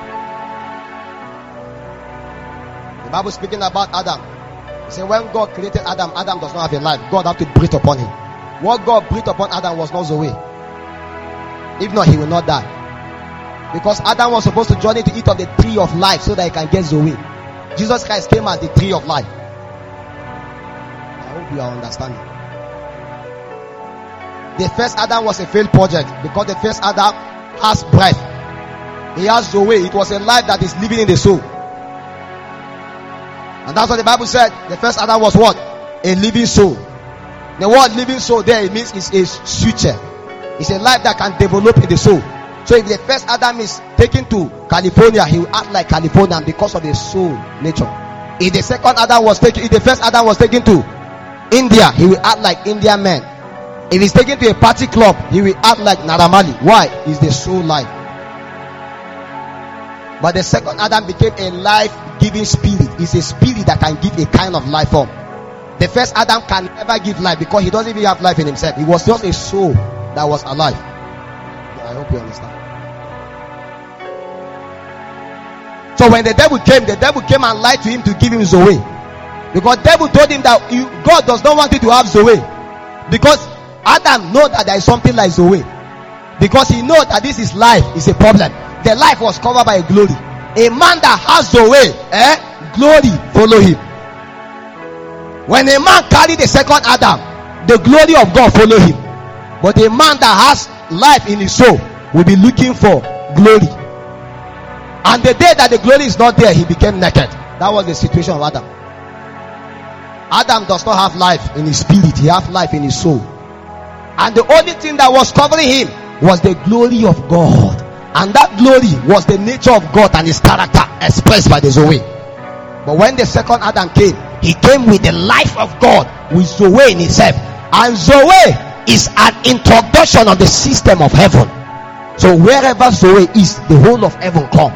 The Bible speaking about Adam. It said when God created Adam, Adam does not have a life. God had to breathe upon him. What God breathed upon Adam was not Zoe. If not, he will not die. Because Adam was supposed to journey to eat of the tree of life so that he can get Zoe. Jesus Christ came as the tree of life. I hope you are understanding. the first Adam was a failed project because the first Adam has breath. He has Zoe. It was a life that is living in the soul. And that's what the Bible said. The first Adam was what? A living soul. The word living soul there, it means it's a switcher. It's a life that can develop in the soul. So if the first Adam is taken to California, he will act like Californian because of the soul nature. If the second Adam was taken, if the first Adam was taken to India, he will act like Indian man. If he's taken to a party club, he will act like Naramali. Why? It's the soul life. But the second Adam became a life-giving spirit. It's a spirit that can give a kind of life form. The first Adam can never give life because he doesn't even have life in himself. He was just a soul that was alive. I hope you understand. So when the devil came, the devil came and lied to him to give him Zoe. Because the devil told him that you, God does not want you to have Zoe. Because Adam knows that there is something like Zoe. Because he knows that this is life is a problem. The life was covered by a glory. A man that has Zoe, eh, glory follow him. When a man carried the second Adam, the glory of God follow him. But a man that has life in his soul will be looking for glory. And the day that the glory is not there, he became naked. That was the situation of Adam. Adam does not have life in his spirit. He has life in his soul. And the only thing that was covering him was the glory of God. And that glory was the nature of God and his character expressed by the Zoe. But when the second Adam came, he came with the life of God, with Zoe in himself. And Zoe is an introduction of the system of heaven. So wherever Zoe is, the whole of heaven come.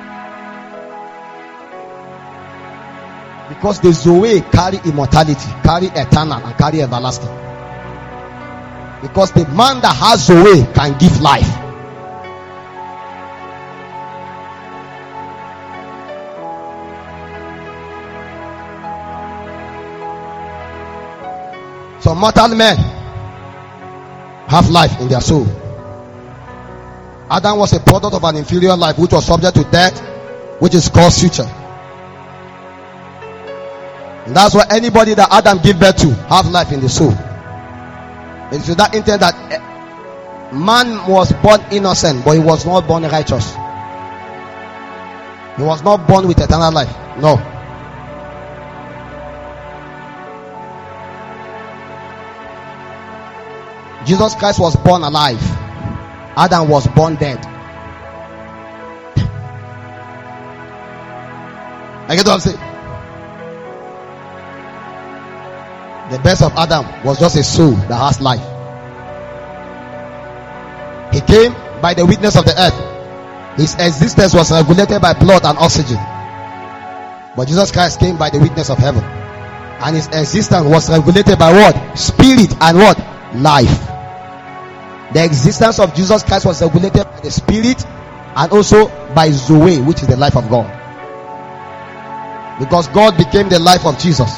Because the Zoe carry immortality, carry eternal, and carry everlasting. Because the man that has Zoe can give life. So mortal men have life in their soul. Adam was a product of an inferior life which was subject to death, which is called future. And that's why anybody that Adam gave birth to have life in the soul. It's to that intent that man was born innocent, but he was not born righteous. He was not born with eternal life. No. Jesus Christ was born alive. Adam was born dead. I get what I'm saying? The best of Adam was just a soul that has life. He came by the witness of the earth. His existence was regulated by blood and oxygen. But Jesus Christ came by the witness of heaven. And his existence was regulated by what? Spirit and what? Life. The existence of Jesus Christ was regulated by the Spirit and also by Zoe, which is the life of God. Because God became the life of Jesus.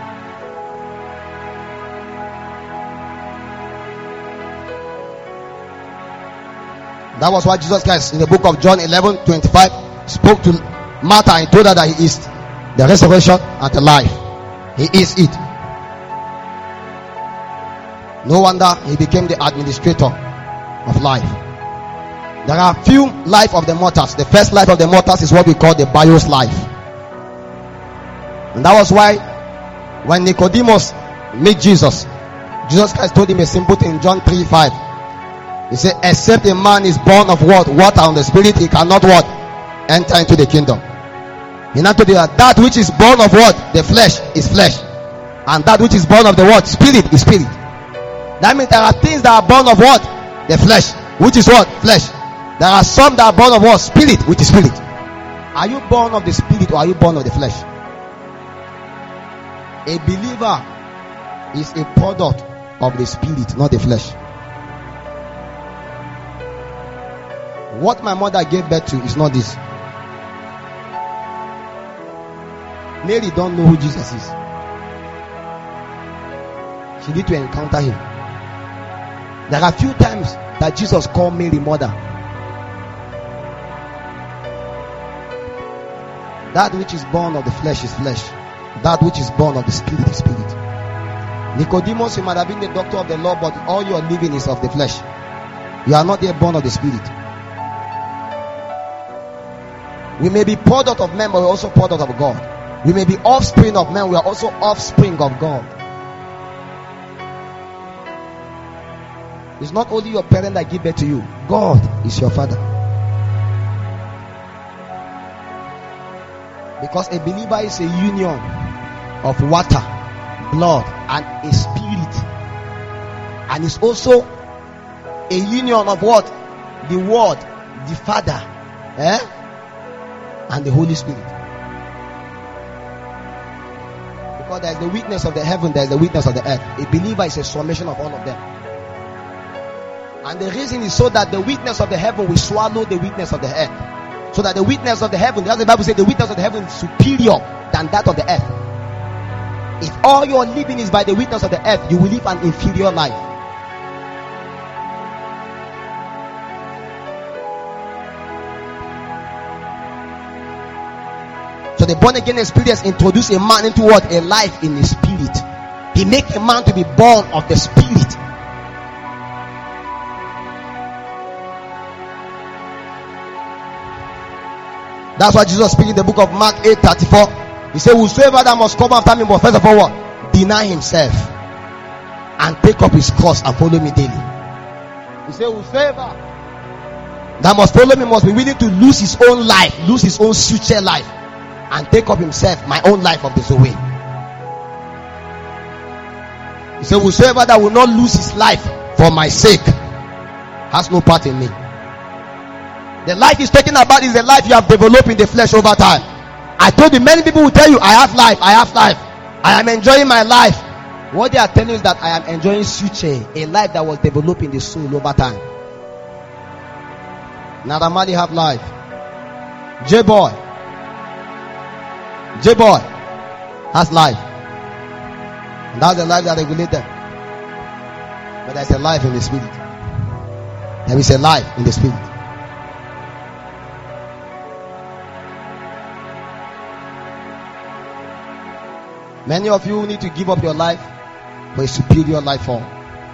That was why Jesus Christ in the book of John eleven twenty-five spoke to Martha and told her that he is the resurrection and the life. He is it. No wonder he became the administrator of life. There are few life of the mortals. The first life of the mortals is what we call the bios life. And that was why when Nicodemus met Jesus, Jesus Christ told him a simple thing in John three five. He said, except a man is born of what? Water and the Spirit, he cannot what? Enter into the kingdom. He now told you that that which is born of what? The flesh is flesh. And that which is born of the what? Spirit is spirit. That means there are things that are born of what? The flesh. Which is what? Flesh. There are some that are born of what? Spirit, which is spirit. Are you born of the spirit or are you born of the flesh? A believer is a product of the spirit, not the flesh. What my mother gave birth to is not this. Mary don't know who Jesus is. She need to encounter him. There are few times that Jesus called Mary mother. That which is born of the flesh is flesh. That which is born of the spirit is spirit. Nicodemus, you might have been the doctor of the law, but all you are living is of the flesh. You are not yet born of the spirit. We may be product of men, but we're also product of God. We may be offspring of men, we are also offspring of God. It's not only your parent that give birth to you. God is your father. Because a believer is a union of water, blood, and a spirit. And it's also a union of what? The Word, the Father, eh? and the Holy Spirit. Because there is the witness of the heaven, there is the witness of the earth. A believer is a summation of all of them. And the reason is so that the witness of the heaven will swallow the witness of the earth. So that the witness of the heaven, as the Bible says, the witness of the heaven is superior than that of the earth. If all your living is by the witness of the earth, you will live an inferior life. So the born again experience introduces a man into what? A life in the spirit. He makes a man to be born of the spirit. That's why Jesus speaking in the book of Mark eight thirty-four. He said, whosoever that must come after me must first of all what? Deny himself and take up his cross and follow me daily. He said, whosoever that must follow me must be willing to lose his own life, lose his own future life, and take up himself, my own life of the Zoe. He said, whosoever that will not lose his life for my sake has no part in me. The life he's talking about is the life you have developed in the flesh over time. I told you, many people will tell you, I have life, I have life, I am enjoying my life. What they are telling you is that I am enjoying suche, a life that was developed in the soul over time. Naramali have life. J-boy. J-boy has life. And that's the life that regulates them. But there's a life in the spirit. There is a life in the spirit. Many of you need to give up your life for a superior life form.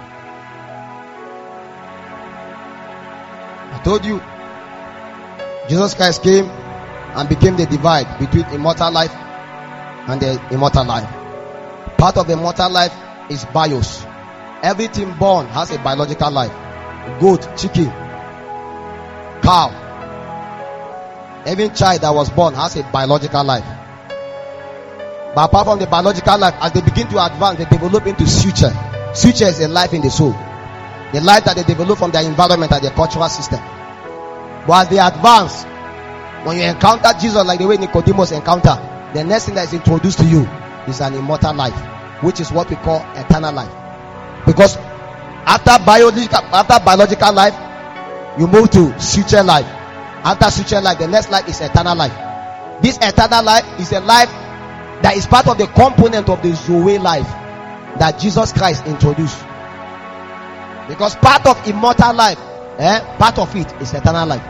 I told you, Jesus Christ came and became the divide between immortal life and the immortal life. Part of the immortal life is bios. Everything born has a biological life. Goat, chicken, cow. Every child that was born has a biological life. But apart from the biological life, as they begin to advance, they develop into suture. Suture is a life in the soul. The life that they develop from their environment and their cultural system. But as they advance, when you encounter Jesus like the way Nicodemus encountered, the next thing that is introduced to you is an immortal life, which is what we call eternal life. Because after biological, after biological life, you move to suture life. After suture life, the next life is eternal life. This eternal life is a life that is part of the component of the Zoe life that Jesus Christ introduced. Because part of immortal life, eh, part of it is eternal life.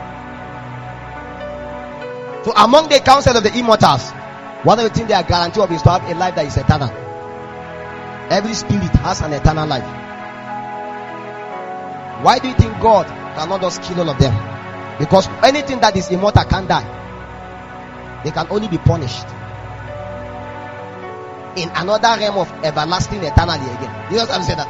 So among the council of the immortals, one of the things they are guaranteed of is to have a life that is eternal. Every spirit has an eternal life. Why do you think God cannot just kill all of them? Because anything that is immortal can die. They can only be punished in another realm of everlasting eternally again. You know what I'm saying? That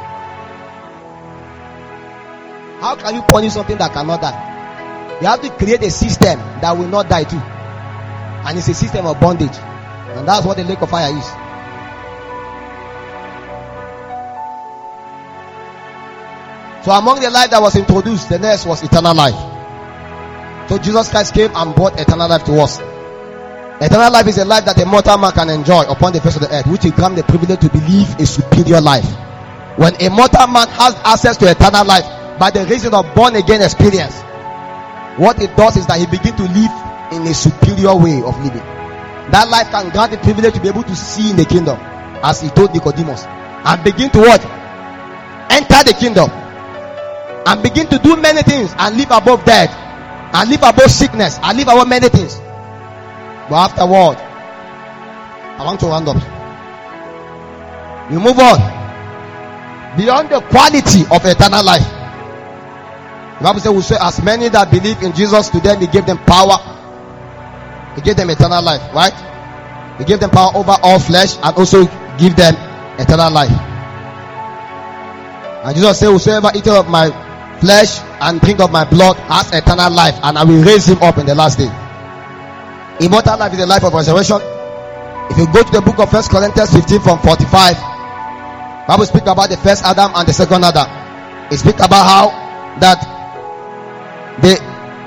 how can you punish something that cannot die? You have to create a system that will not die too. And it's a system of bondage. And that's what the lake of fire is. So among the life that was introduced, the next was eternal life. So Jesus Christ came and brought eternal life to us. Eternal life is a life that a mortal man can enjoy upon the face of the earth, which will grant the privilege to believe a superior life. When a mortal man has access to eternal life by the reason of born again experience, what it does is that he begins to live in a superior way of living. That life can grant the privilege to be able to see in the kingdom, as he told Nicodemus, and begin to what? Enter the kingdom, and begin to do many things, and live above death, and live above sickness, and live above many things. But afterward, I want to round up. You move on. beyond the quality of eternal life. The Bible says, "We say, as many that believe in Jesus, to them He gave them power. He gave them eternal life." Right? He gave them power over all flesh, and also give them eternal life. And Jesus said, "Whosoever eateth of my flesh and drink of my blood has eternal life, and I will raise him up in the last day." Immortal life is the life of resurrection. If you go to the book of First Corinthians fifteen from forty-five, Bible speaks about the first Adam and the second Adam. It speaks about how that the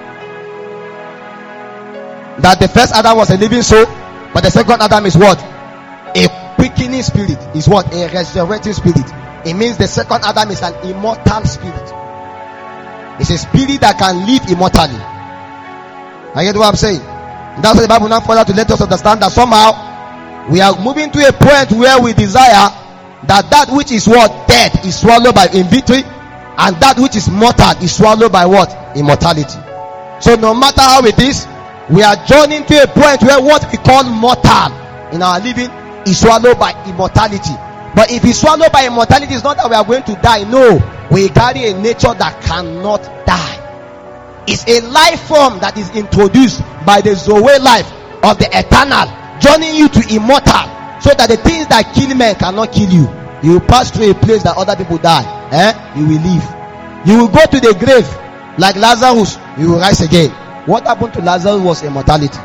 that the first Adam was a living soul, but the second Adam is what? A quickening spirit. Is what? A resurrecting spirit. It means the second Adam is an immortal spirit. It's a spirit that can live immortally. I get what I'm saying. And that's why the Bible now further to let us understand that somehow we are moving to a point where we desire that that which is what? Death is swallowed by in victory, and that which is mortal is swallowed by what? Immortality. So no matter how it is, we are journeying to a point where what we call mortal in our living is swallowed by immortality. But if it's swallowed by immortality, it's not that we are going to die. No, we carry a nature that cannot die. It's a life form that is introduced by the Zoe life of the eternal, joining you to immortal, so that the things that kill men cannot kill you. You will pass through a place that other people die. Eh? You will live. You will go to the grave like Lazarus. You will rise again. What happened to Lazarus was immortality.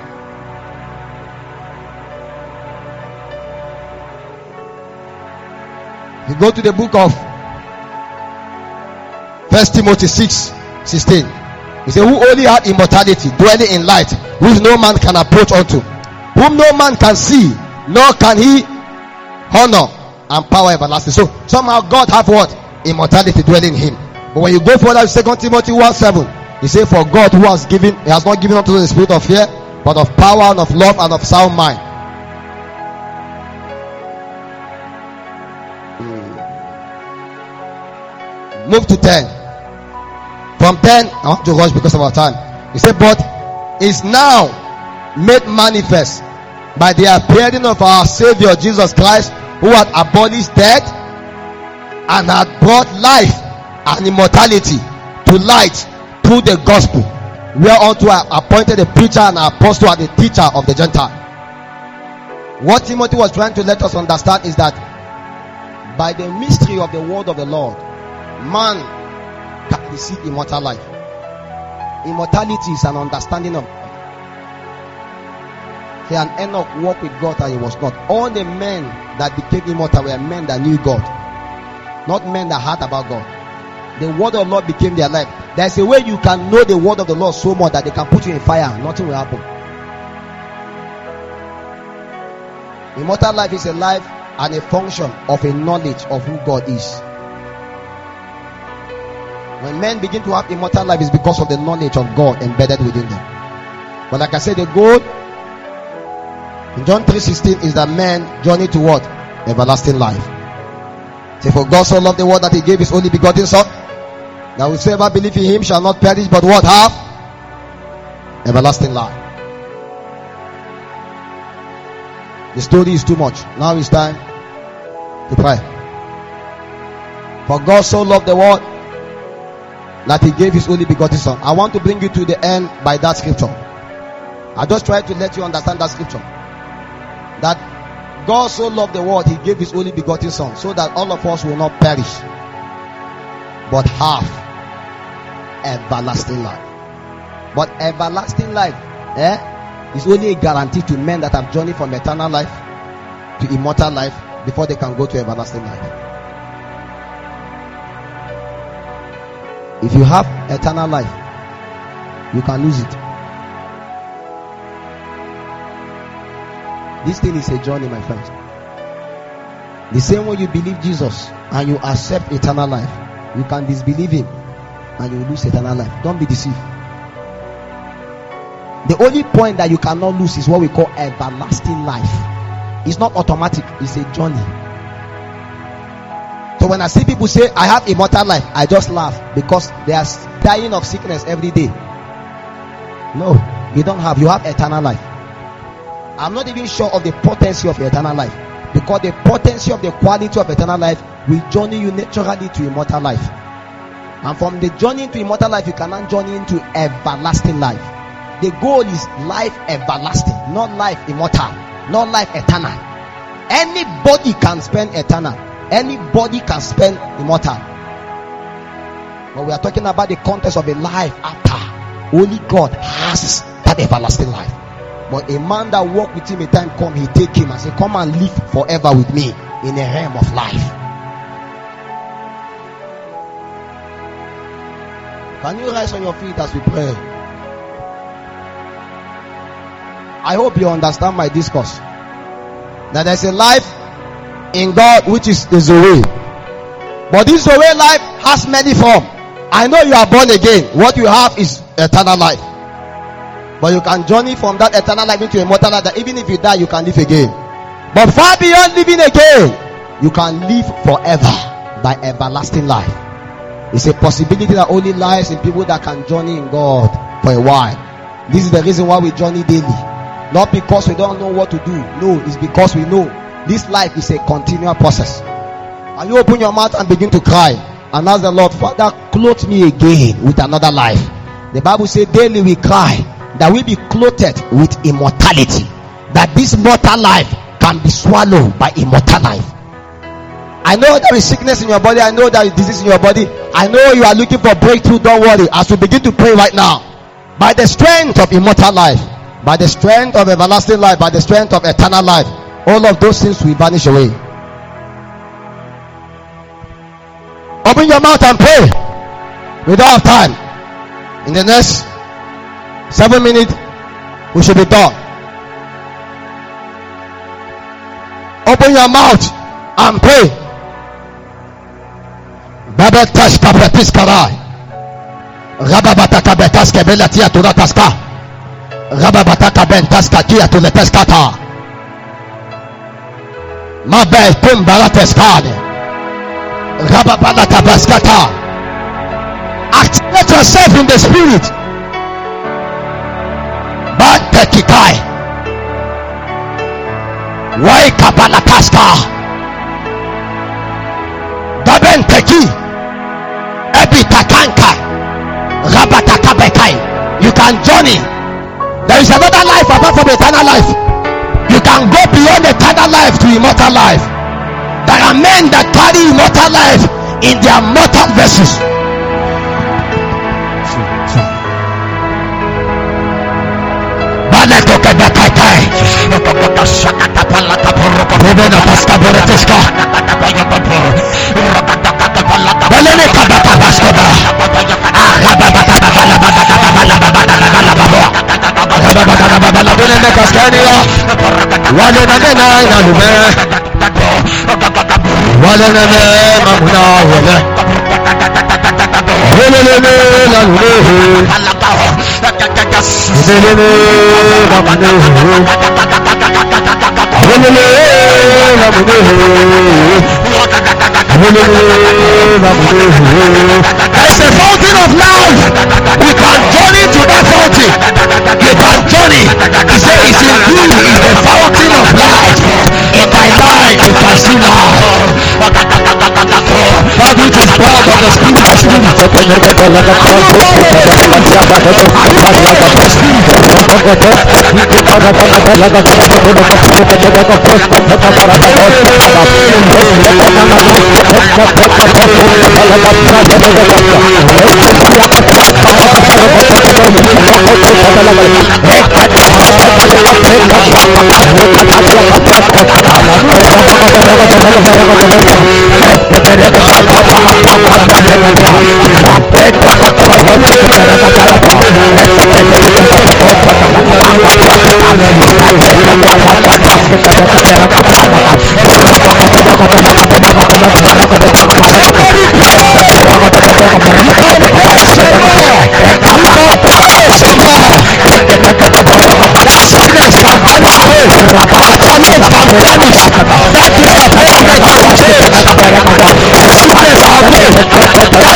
You go to the book of First Timothy six sixteen. He said, "Who only had immortality, dwelling in light, which no man can approach unto, whom no man can see, nor can he honor, and power everlasting." So somehow God have what? Immortality dwelling in him. But when you go further to Second Timothy one seven, he said, "For God who has given, he has not given unto the spirit of fear, but of power and of love and of sound mind." Hmm. Move to ten. From ten, I want to rush because of our time. He said, "But is now made manifest by the appearing of our Savior Jesus Christ, who had abolished death and had brought life and immortality to light through the gospel, whereunto I appointed a preacher and an apostle and a teacher of the Gentile." What Timothy was trying to let us understand is that by the mystery of the word of the Lord, man can receive immortal life. Immortality is an understanding of God. He and Enoch walked with God and he was not. All the men that became immortal were men that knew God, not men that heard about God. The word of the Lord became their life. There's a way you can know the word of the Lord so much that they can put you in fire. Nothing will happen. Immortal life is a life and a function of a knowledge of who God is. When men begin to have immortal life, it's because of the knowledge of God embedded within them. But like I said, the goal in John three sixteen is that man journey to what? Everlasting life. Say, "For God so loved the world that he gave his only begotten Son, that whosoever believe in him shall not perish, but what? Have everlasting life." The story is too much. Now it's time to pray. For God so loved the world that he gave his only begotten Son. I want to bring you to the end by that scripture. I just try to let you understand that scripture. That God so loved the world, he gave his only begotten Son, so that all of us will not perish, but have everlasting life. But everlasting life eh, is only a guarantee to men that have journeyed from eternal life to immortal life before they can go to everlasting life. If you have eternal life, you can lose it. This thing is a journey, my friends. The same way you believe Jesus and you accept eternal life, you can disbelieve him and you will lose eternal life. Don't be deceived. The only point that you cannot lose is what we call everlasting life. It's not automatic, it's a journey. So when I see people say, "I have immortal life," I just laugh, because they are dying of sickness every day. No, you don't have. You have eternal life. I'm not even sure of the potency of eternal life, because Because the potency of the quality of eternal life will journey you naturally to immortal life. And from the journey to immortal life, you cannot journey into everlasting life. The goal is life everlasting, not life immortal, not life eternal. Anybody can spend eternal. Anybody can spend immortal. But we are talking about the context of a life after. Only God has that everlasting life. But a man that walk with him, a time come, he take him and say, come and live forever with me in a realm of life. Can you rise on your feet as we pray? I hope you understand my discourse. That there's a life in God which is the Zoe. But this Zoe life has many forms. I know you are born again. What you have is eternal life. But you can journey from that eternal life into immortal life, that even if you die, you can live again. But far beyond living again, you can live forever by everlasting life. It's a possibility that only lies in people that can journey in God for a while. This is the reason why we journey daily. Not because we don't know what to do. No, it's because we know this life is a continual process. And you open your mouth and begin to cry and ask the Lord, Father, clothe me again with another life. The Bible says daily we cry that we be clothed with immortality, that this mortal life can be swallowed by immortal life. I know there is sickness in your body. I know there is disease in your body. I know you are looking for breakthrough. Don't worry. As we begin to pray right now, by the strength of immortal life, by the strength of everlasting life, by the strength of eternal life, all of those things will vanish away. Open your mouth and pray. We don't have time. In the next seven minutes, we should be done. Open your mouth and pray. Baba tashka pratiskarai. Rababataka betaske belatia turataska. Rababataka bentaska kia to the teskata. Mabe tumbarateskane. Rababalata baskata. Activate yourself in the spirit. Batekikai. Wai kabalakaska. Dabenteki. Ebitakanka. Rabatakabekai. You can journey. There is another life apart from eternal life. You can go beyond eternal life to immortal life. There are men that carry immortal life in their mortal vessels. There's a fountain of life. We can journey to that fountain. You can journey. He said, it's in you is the fountain of life. In my life, you can see now. That which is born of the spirit of truth. That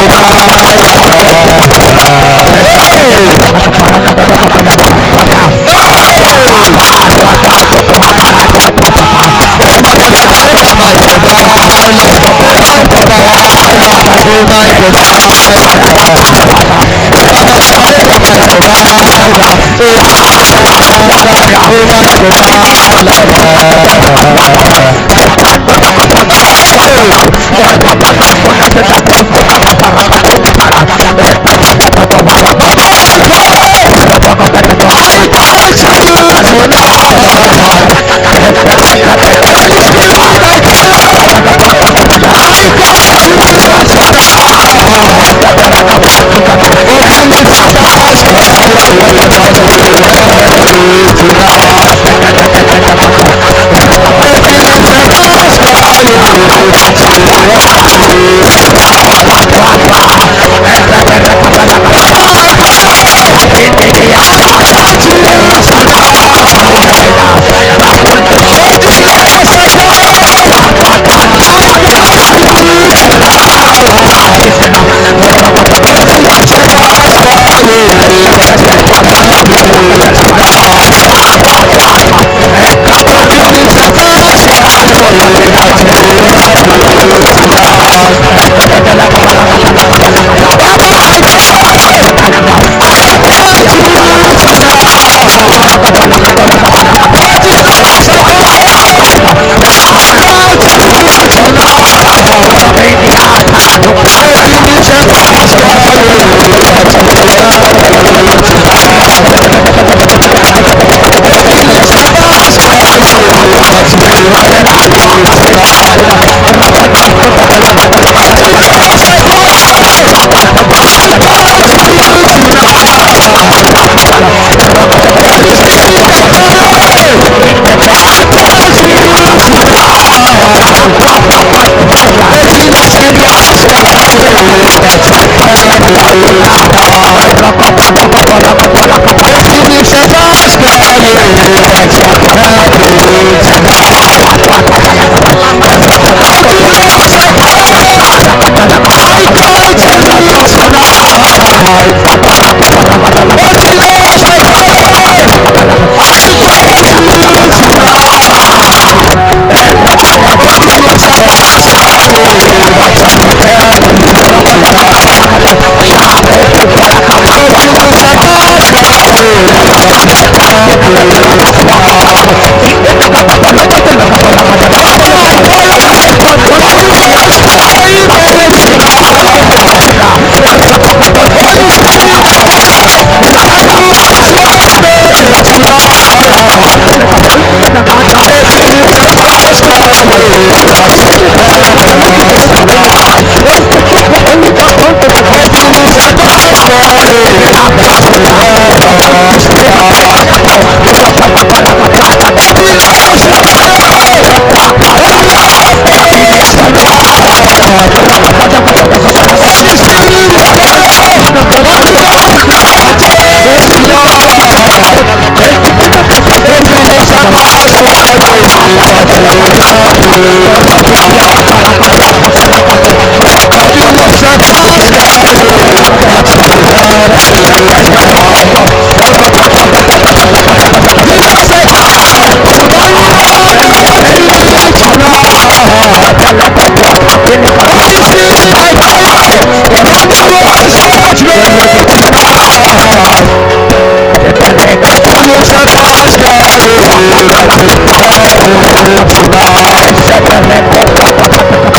Thank you.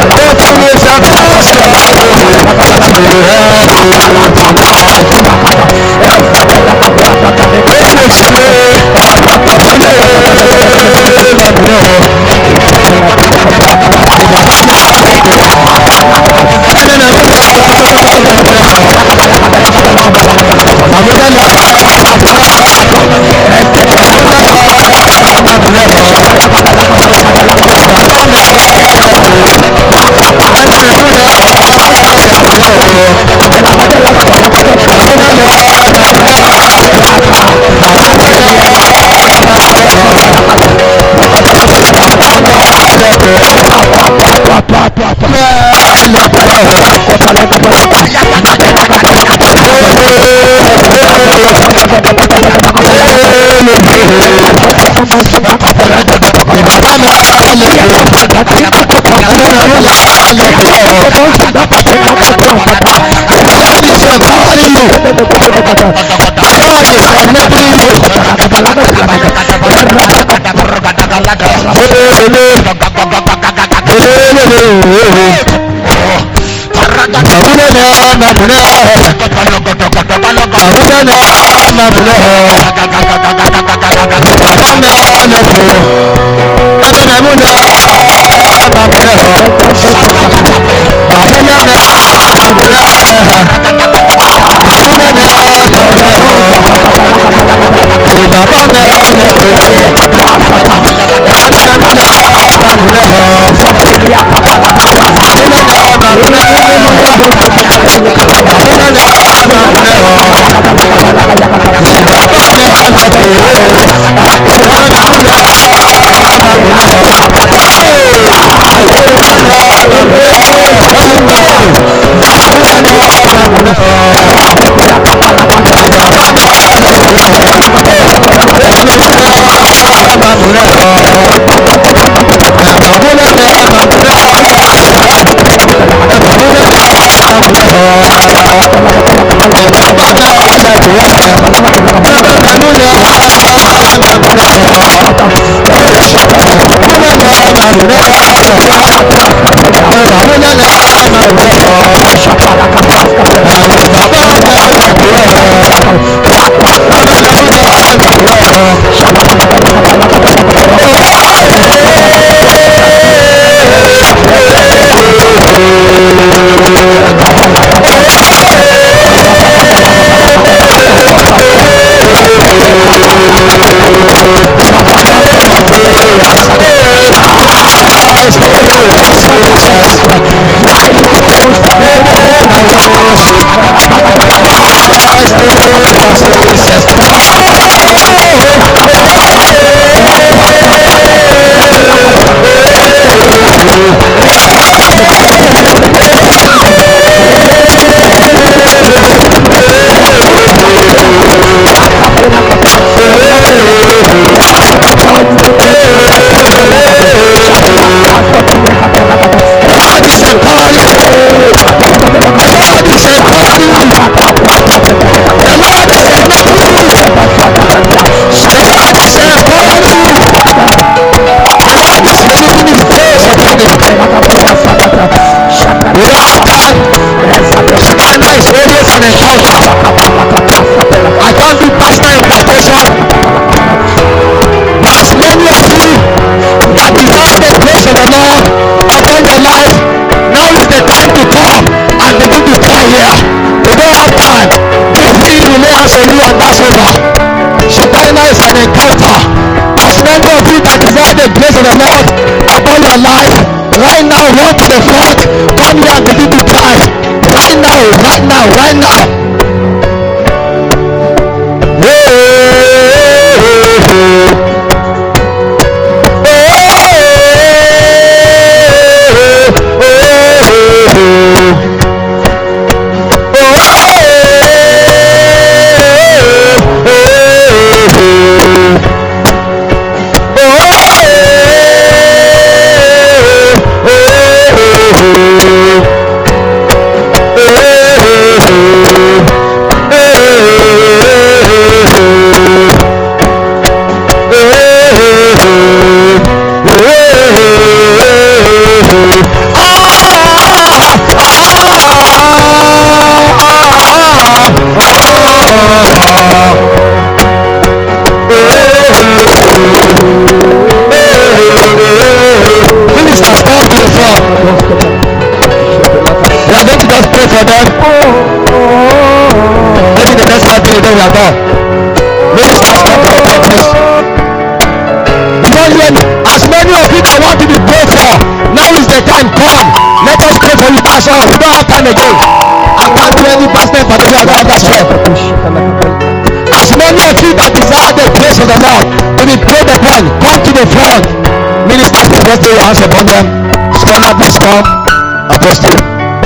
Hands upon them. Stand up, let's come. Apostle.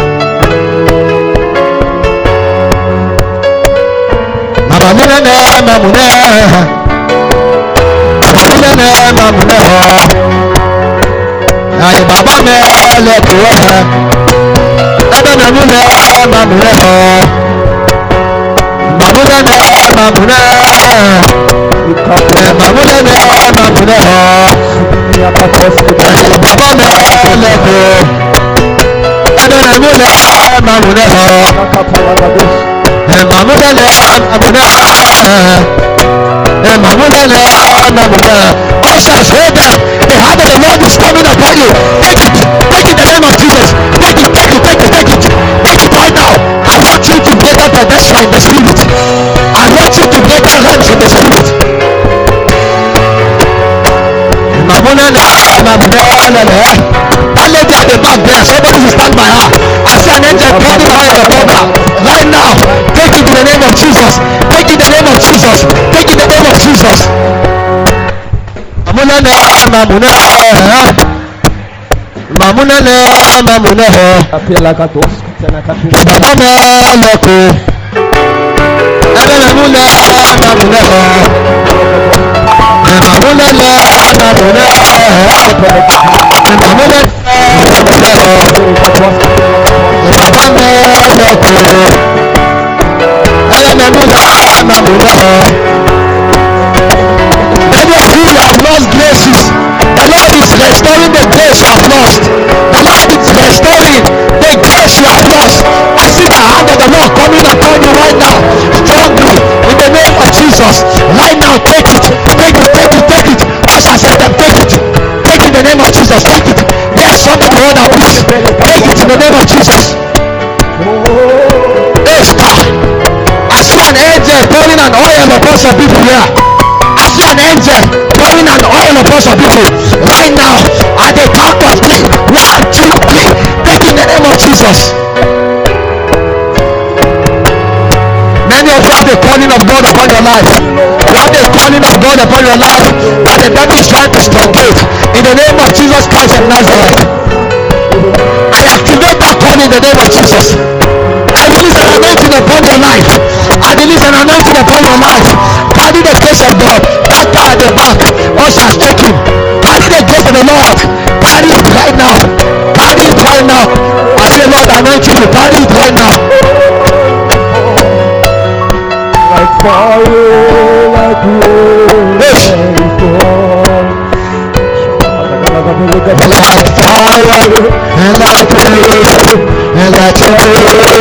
Mama mune ne mamune. Mama mune ne mamune ho. Aye baba me le tuwa. Ebe na mu le ma mu le ho. Ma mu le ne ma mu le. Ma mu le ne ma mu le ho. Aye baba me le tuwa. Ebe na mu le ma mu le ho. Ma mu le ne ma mu le. Ma mu le ne ma mu le. Ushers, hold that. The hand of the Lord is coming upon you. Take it. Take it in the name of Jesus. Take it, take it, take it, take it. Take it right now. I want you to break out the best in the spirit. I want you to break out hands in the spirit. That lady at the back there, somebody will stand by her. I see an angel pointing her in the border. Right now, take it in the name of Jesus. Take it in the name of Jesus. Take it in the name of Jesus. Mamuna ne mamuna mamuna ne mamuna ho kapela katos tena kapela mamuna loko ebe mamuna mamuna ho mamuna ne mamuna mamuna mamuna ho mamuna loko ebe mamuna mamuna ho. Many of you have lost graces. The Lord is restoring the grace you have lost. The Lord is restoring the grace you have lost. I see the hand of the Lord coming upon you right now. Strongly in the name of Jesus. Right now, take it. Take it, take it, take it. As I said them, take it. Take it in the name of Jesus. Take it. There's something more than this. Take it in the name of Jesus. Esther. I see an angel pouring an oil upon some people here. I see an angel pouring an oil upon some people right now at the count of three. One, two, three. Take in the name of Jesus. Many of you have the calling of God upon your life. You have the calling of God upon your life that the devil is trying to truncate. In the name of Jesus Christ of Nazareth, I activate that calling in the name of Jesus. I release an anointing upon your life. I release an anointing upon your life. Carry the grace of God. That guy at the back, ushers, take him. Carry the grace of the Lord. Carry it right now. Carry it right now. I say, Lord, anoint you. Carry it right now. Like fire, like rain, like storm. Like fire, and like rain, and like rain.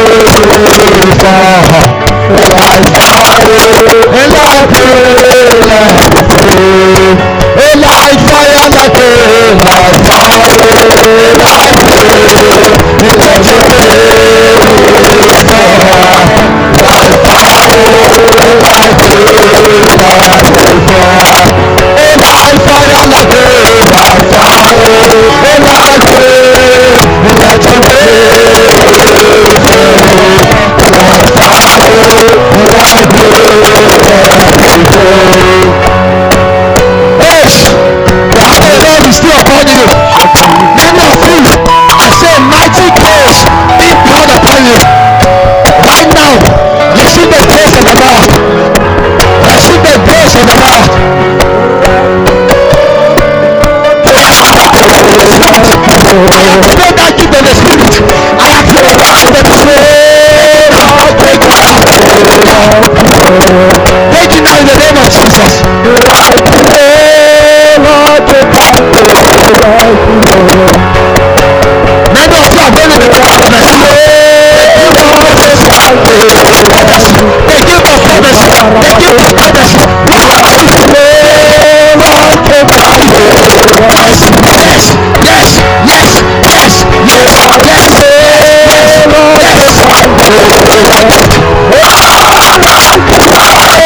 Take it now in the name of Jesus. Many of you are going to the prophecy. They give the prophecy. They give the prophecy. Yes, yes, yes, yes, yes, yes, yes.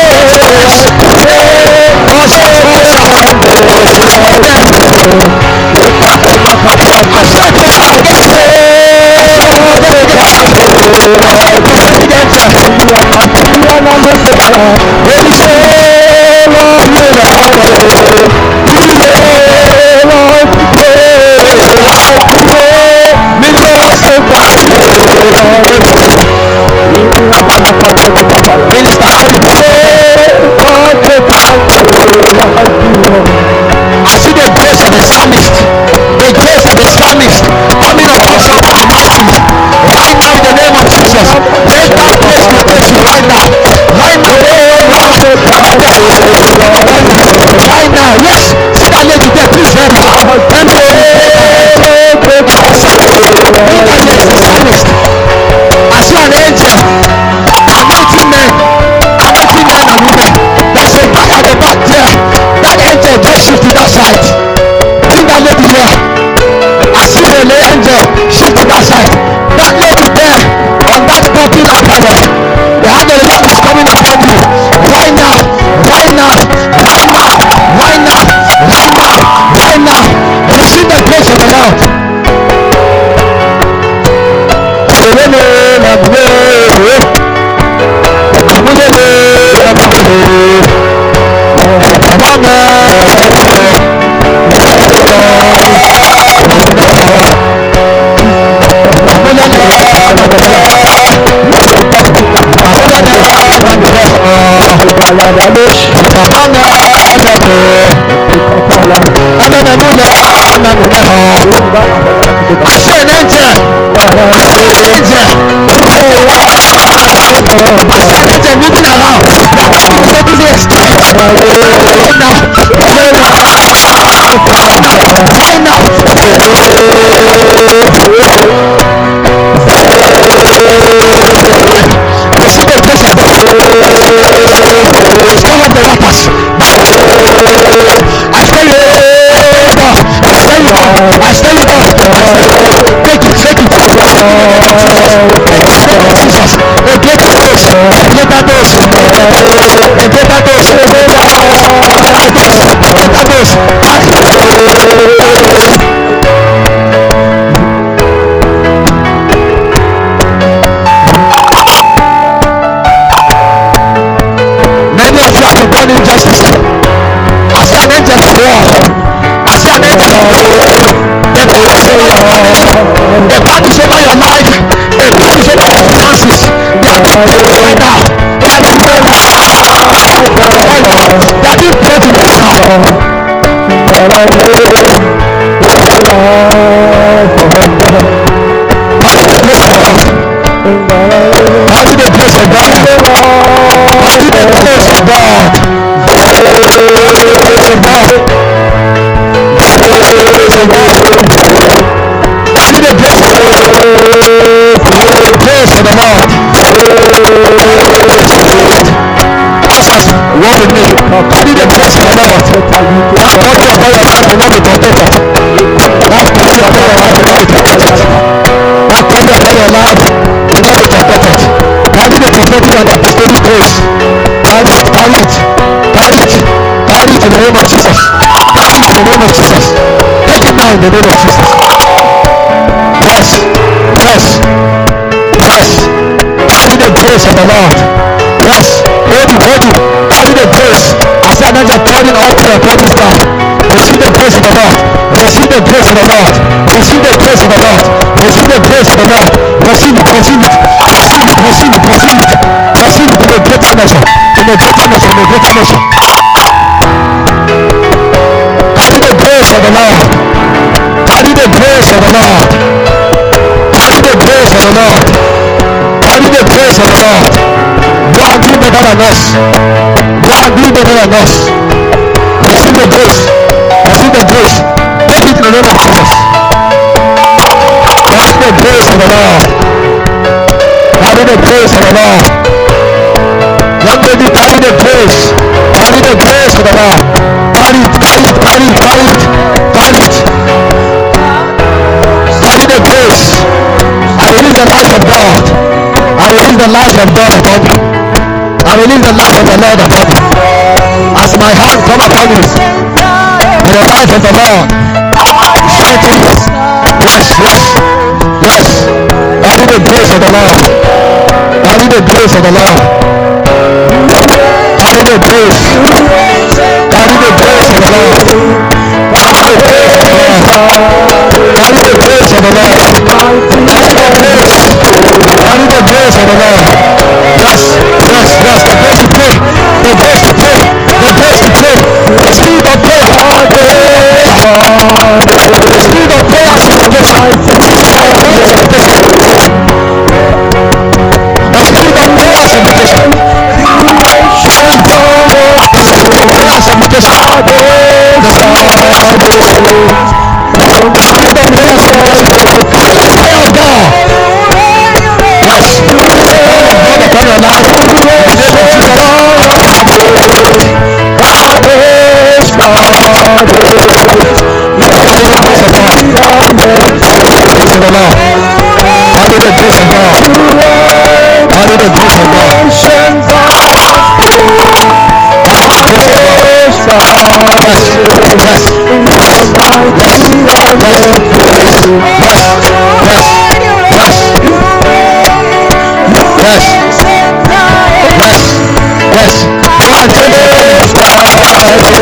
Yes.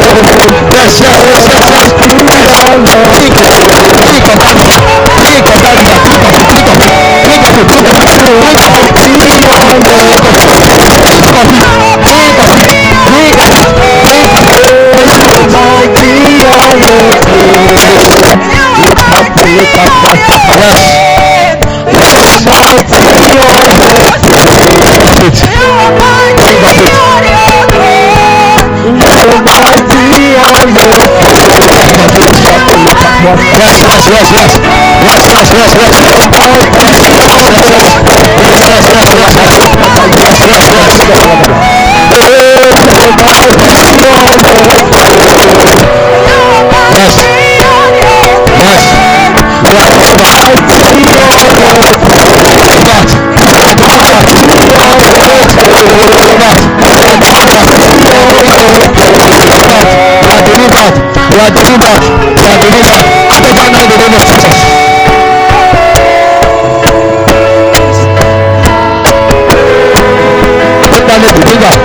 yes, yes, yes, yes. Think of it. Think of that. Think of that. Think of it. Think of it. Think of it. Think of it. Think of it. Yes, yes, yes, yes, yes, yes, yes, yes, we are delivered, we are delivered. Step out now in the name of Jesus. Take that lady, bring her.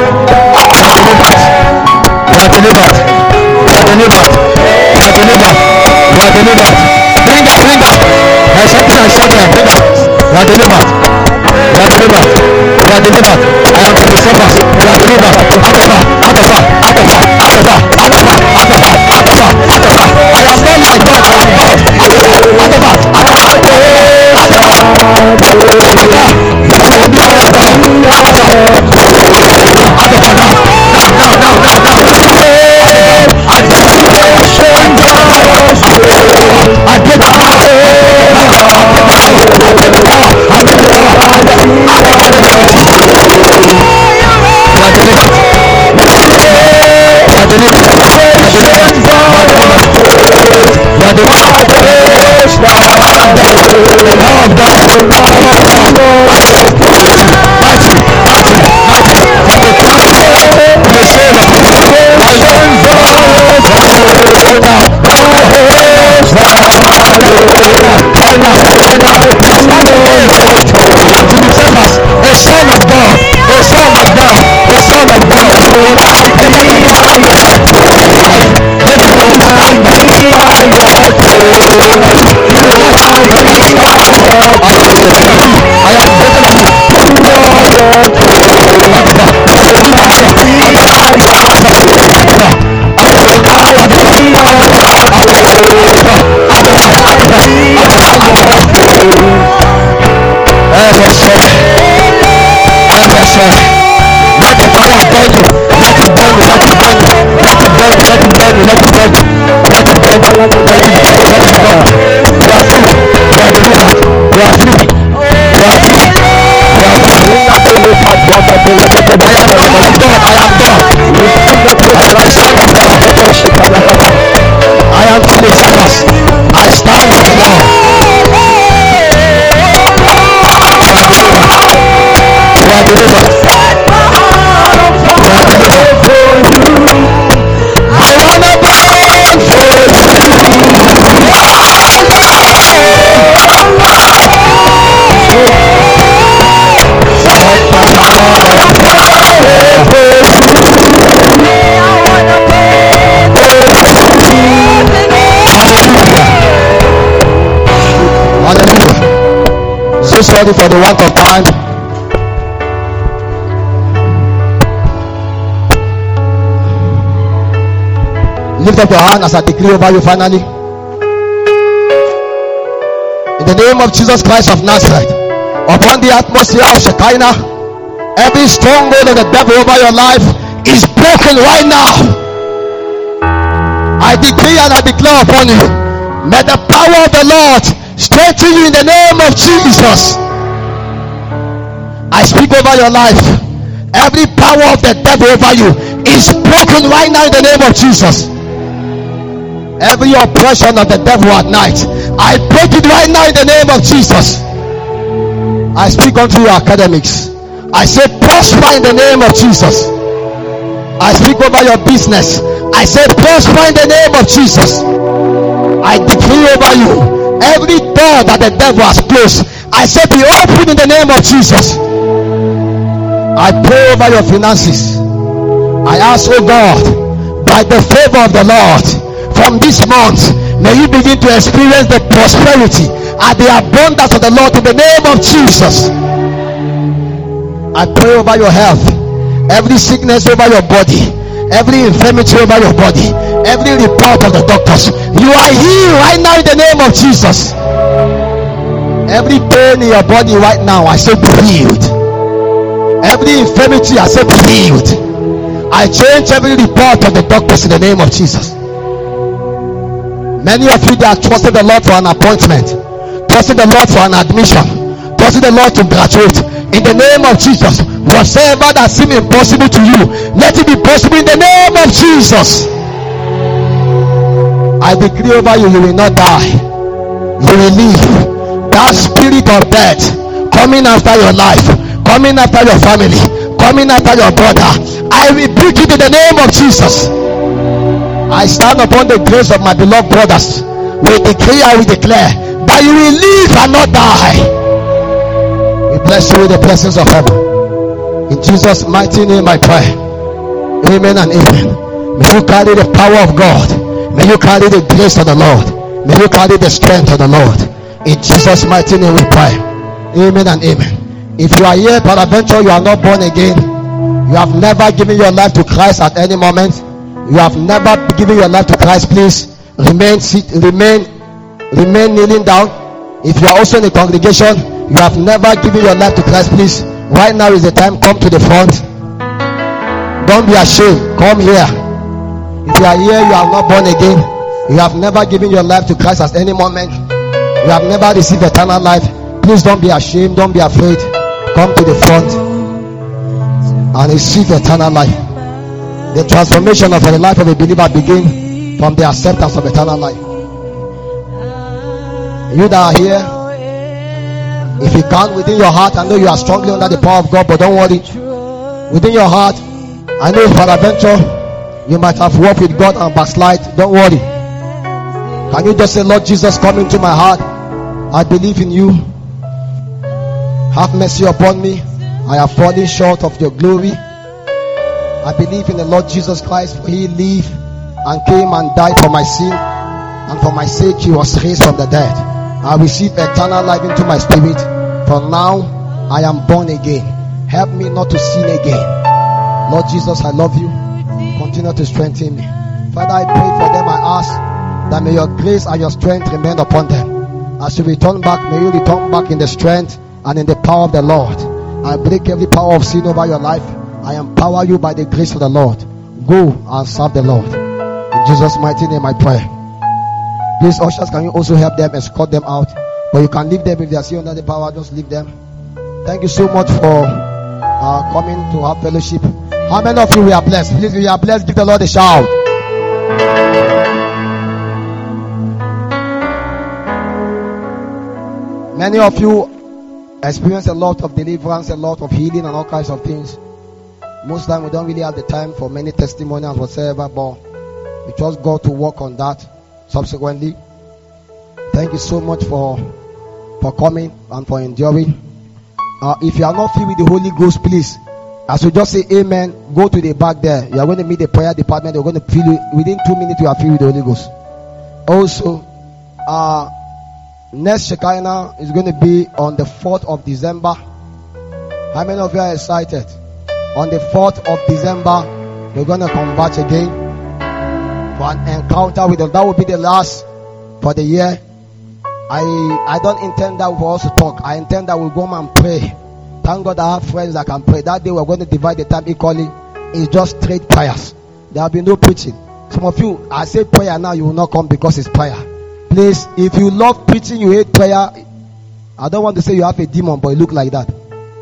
We are delivered, we are delivered, we are delivered, we are delivered. Bring her, bring her. There's something I said there, bring her. We are delivered, we are delivered, we are delivered. I am from the service. We are delivered. Out of her, out of her, out of her, out of her, out of her, out of her, out of her, out of her. I am not like that. I am not. Out of her, out of her, out of her, out of her. Sorry for the want of time. Lift up your hand as I decree over you finally. In the name of Jesus Christ of Nazareth, upon the atmosphere of Shekinah, every stronghold of the devil over your life is broken right now. I decree and I declare upon you, may the power of the Lord strengthen you in the name of Jesus. I speak over your life. Every power of the devil over you is broken right now in the name of Jesus. Every oppression of the devil at night, I break it right now in the name of Jesus. I speak unto your academics. I say prosper in the name of Jesus. I speak over your business. I say prosper in the name of Jesus. I decree over you, every door that the devil has closed, I say be open in the name of Jesus. I pray over your finances. I ask, oh God, by the favor of the Lord, from this month, may you begin to experience the prosperity and the abundance of the Lord in the name of Jesus. I pray over your health, every sickness over your body, every infirmity over your body, every report of the doctors, you are healed right now in the name of Jesus. Every pain in your body right now, I say be healed. Every infirmity, I say be healed. I change every report of the doctors in the name of Jesus. Many of you that trusted the Lord for an appointment, trusted the Lord for an admission, trusted the Lord to graduate, in the name of Jesus, whatever that seems impossible to you, let it be possible in the name of Jesus. I decree over you, you will not die, you will live. That spirit of death coming after your life, coming after your family, coming after your brother, I rebuke it in the name of Jesus. I stand upon the grace of my beloved brothers. We decree and we declare that you will live and not die. We bless you with the blessings of heaven. In Jesus' mighty name I pray. Amen and amen. May you carry the power of God. May you carry the grace of the Lord. May you carry the strength of the Lord. In Jesus' mighty name we pray. Amen and amen. If you are here, peradventure you are not born again, you have never given your life to Christ at any moment, you have never given your life to Christ, please remain sit, remain remain kneeling down. If you are also in the congregation, you have never given your life to Christ, please, right now is the time. Come to the front. Don't be ashamed. Come here. If you are here, you are not born again, you have never given your life to Christ at any moment, you have never received eternal life, please don't be ashamed, don't be afraid. Come to the front and receive eternal life. The transformation of the life of a believer begins from the acceptance of eternal life. You that are here, if you can't within your heart, I know you are strongly under the power of God, but don't worry. Within your heart, I know peradventure you might have walked with God and backslide. Don't worry. Can you just say, Lord Jesus, come into my heart. I believe in you. Have mercy upon me. I have fallen short of your glory. I believe in the Lord Jesus Christ, for he lived and came and died for my sin, and for my sake he was raised from the dead. I receive eternal life into my spirit. From now I am born again. Help me not to sin again. Lord Jesus, I love you. Continue to strengthen me. Father, I pray for them. I ask that may your grace and your strength remain upon them. As you return back, may you return back in the strength and in the power of the Lord. I break every power of sin over your life. I empower you by the grace of the Lord. Go and serve the Lord. In Jesus' mighty name I pray. Please, ushers, can you also help them, escort them out? But you can leave them if they are still under the power. Just leave them. Thank you so much for uh, coming to have fellowship. How many of you we are blessed? Please, if you are blessed, give the Lord a shout. Many of you experience a lot of deliverance, a lot of healing, and all kinds of things. Most time we don't really have the time for many testimonies and whatsoever, but we trust God to work on that subsequently. Thank you so much for for coming and for enduring. Uh, if you are not filled with the Holy Ghost, please, as we just say amen, go to the back there. You are going to meet the prayer department. They're going to fill you. Within two minutes you are filled with the Holy Ghost. Also, uh next Shekinah is going to be on the fourth of December. How many of you are excited? On the fourth of December, we're going to converge again for an encounter with us. That will be the last for the year. I I don't intend that for us to talk. I intend that we'll go and pray. Thank God I have friends that can pray. That day we're going to divide the time equally. It's just straight prayers. There will be no preaching. Some of you, I say prayer now, you will not come because it's prayer. Please, if you love preaching, you hate prayer. I don't want to say you have a demon, but you look like that.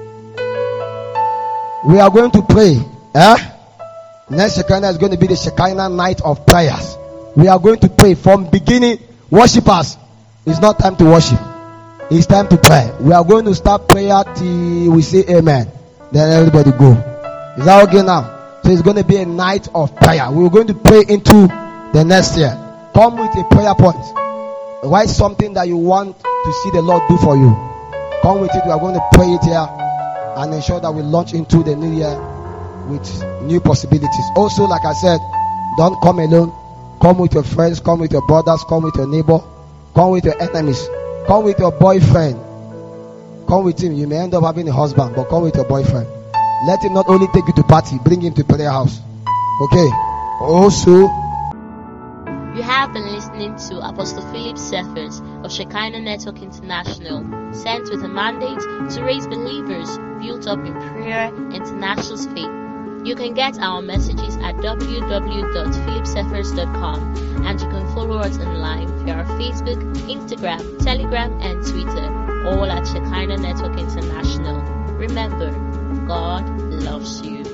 We are going to pray. Eh? Next Shekinah is going to be the Shekinah night of prayers. We are going to pray from beginning. Worshippers, it's not time to worship. It's time to pray. We are going to start prayer till we say amen. Then everybody go. Is that okay now? So it's going to be a night of prayer. We're going to pray into the next year. Come with a prayer point. Write something that you want to see the Lord do for you. Come with it. We are going to pray it here and ensure that we launch into the new year with new possibilities. Also, like I said, Don't come alone. Come with your friends, come with your brothers, come with your neighbor, come with your enemies, come with your boyfriend. Come with him. You may end up having a husband, but come with your boyfriend. Let him not only take you to party, bring him to prayer house. Okay. Also, you have been listening to Apostle Philip Cephas of Shekinah Network International, sent with a mandate to raise believers built up in prayer and tenacious faith. You can get our messages at w w w dot philip cephas dot com, and you can follow us online via Facebook, Instagram, Telegram, and Twitter, all at Shekinah Network International. Remember, God loves you.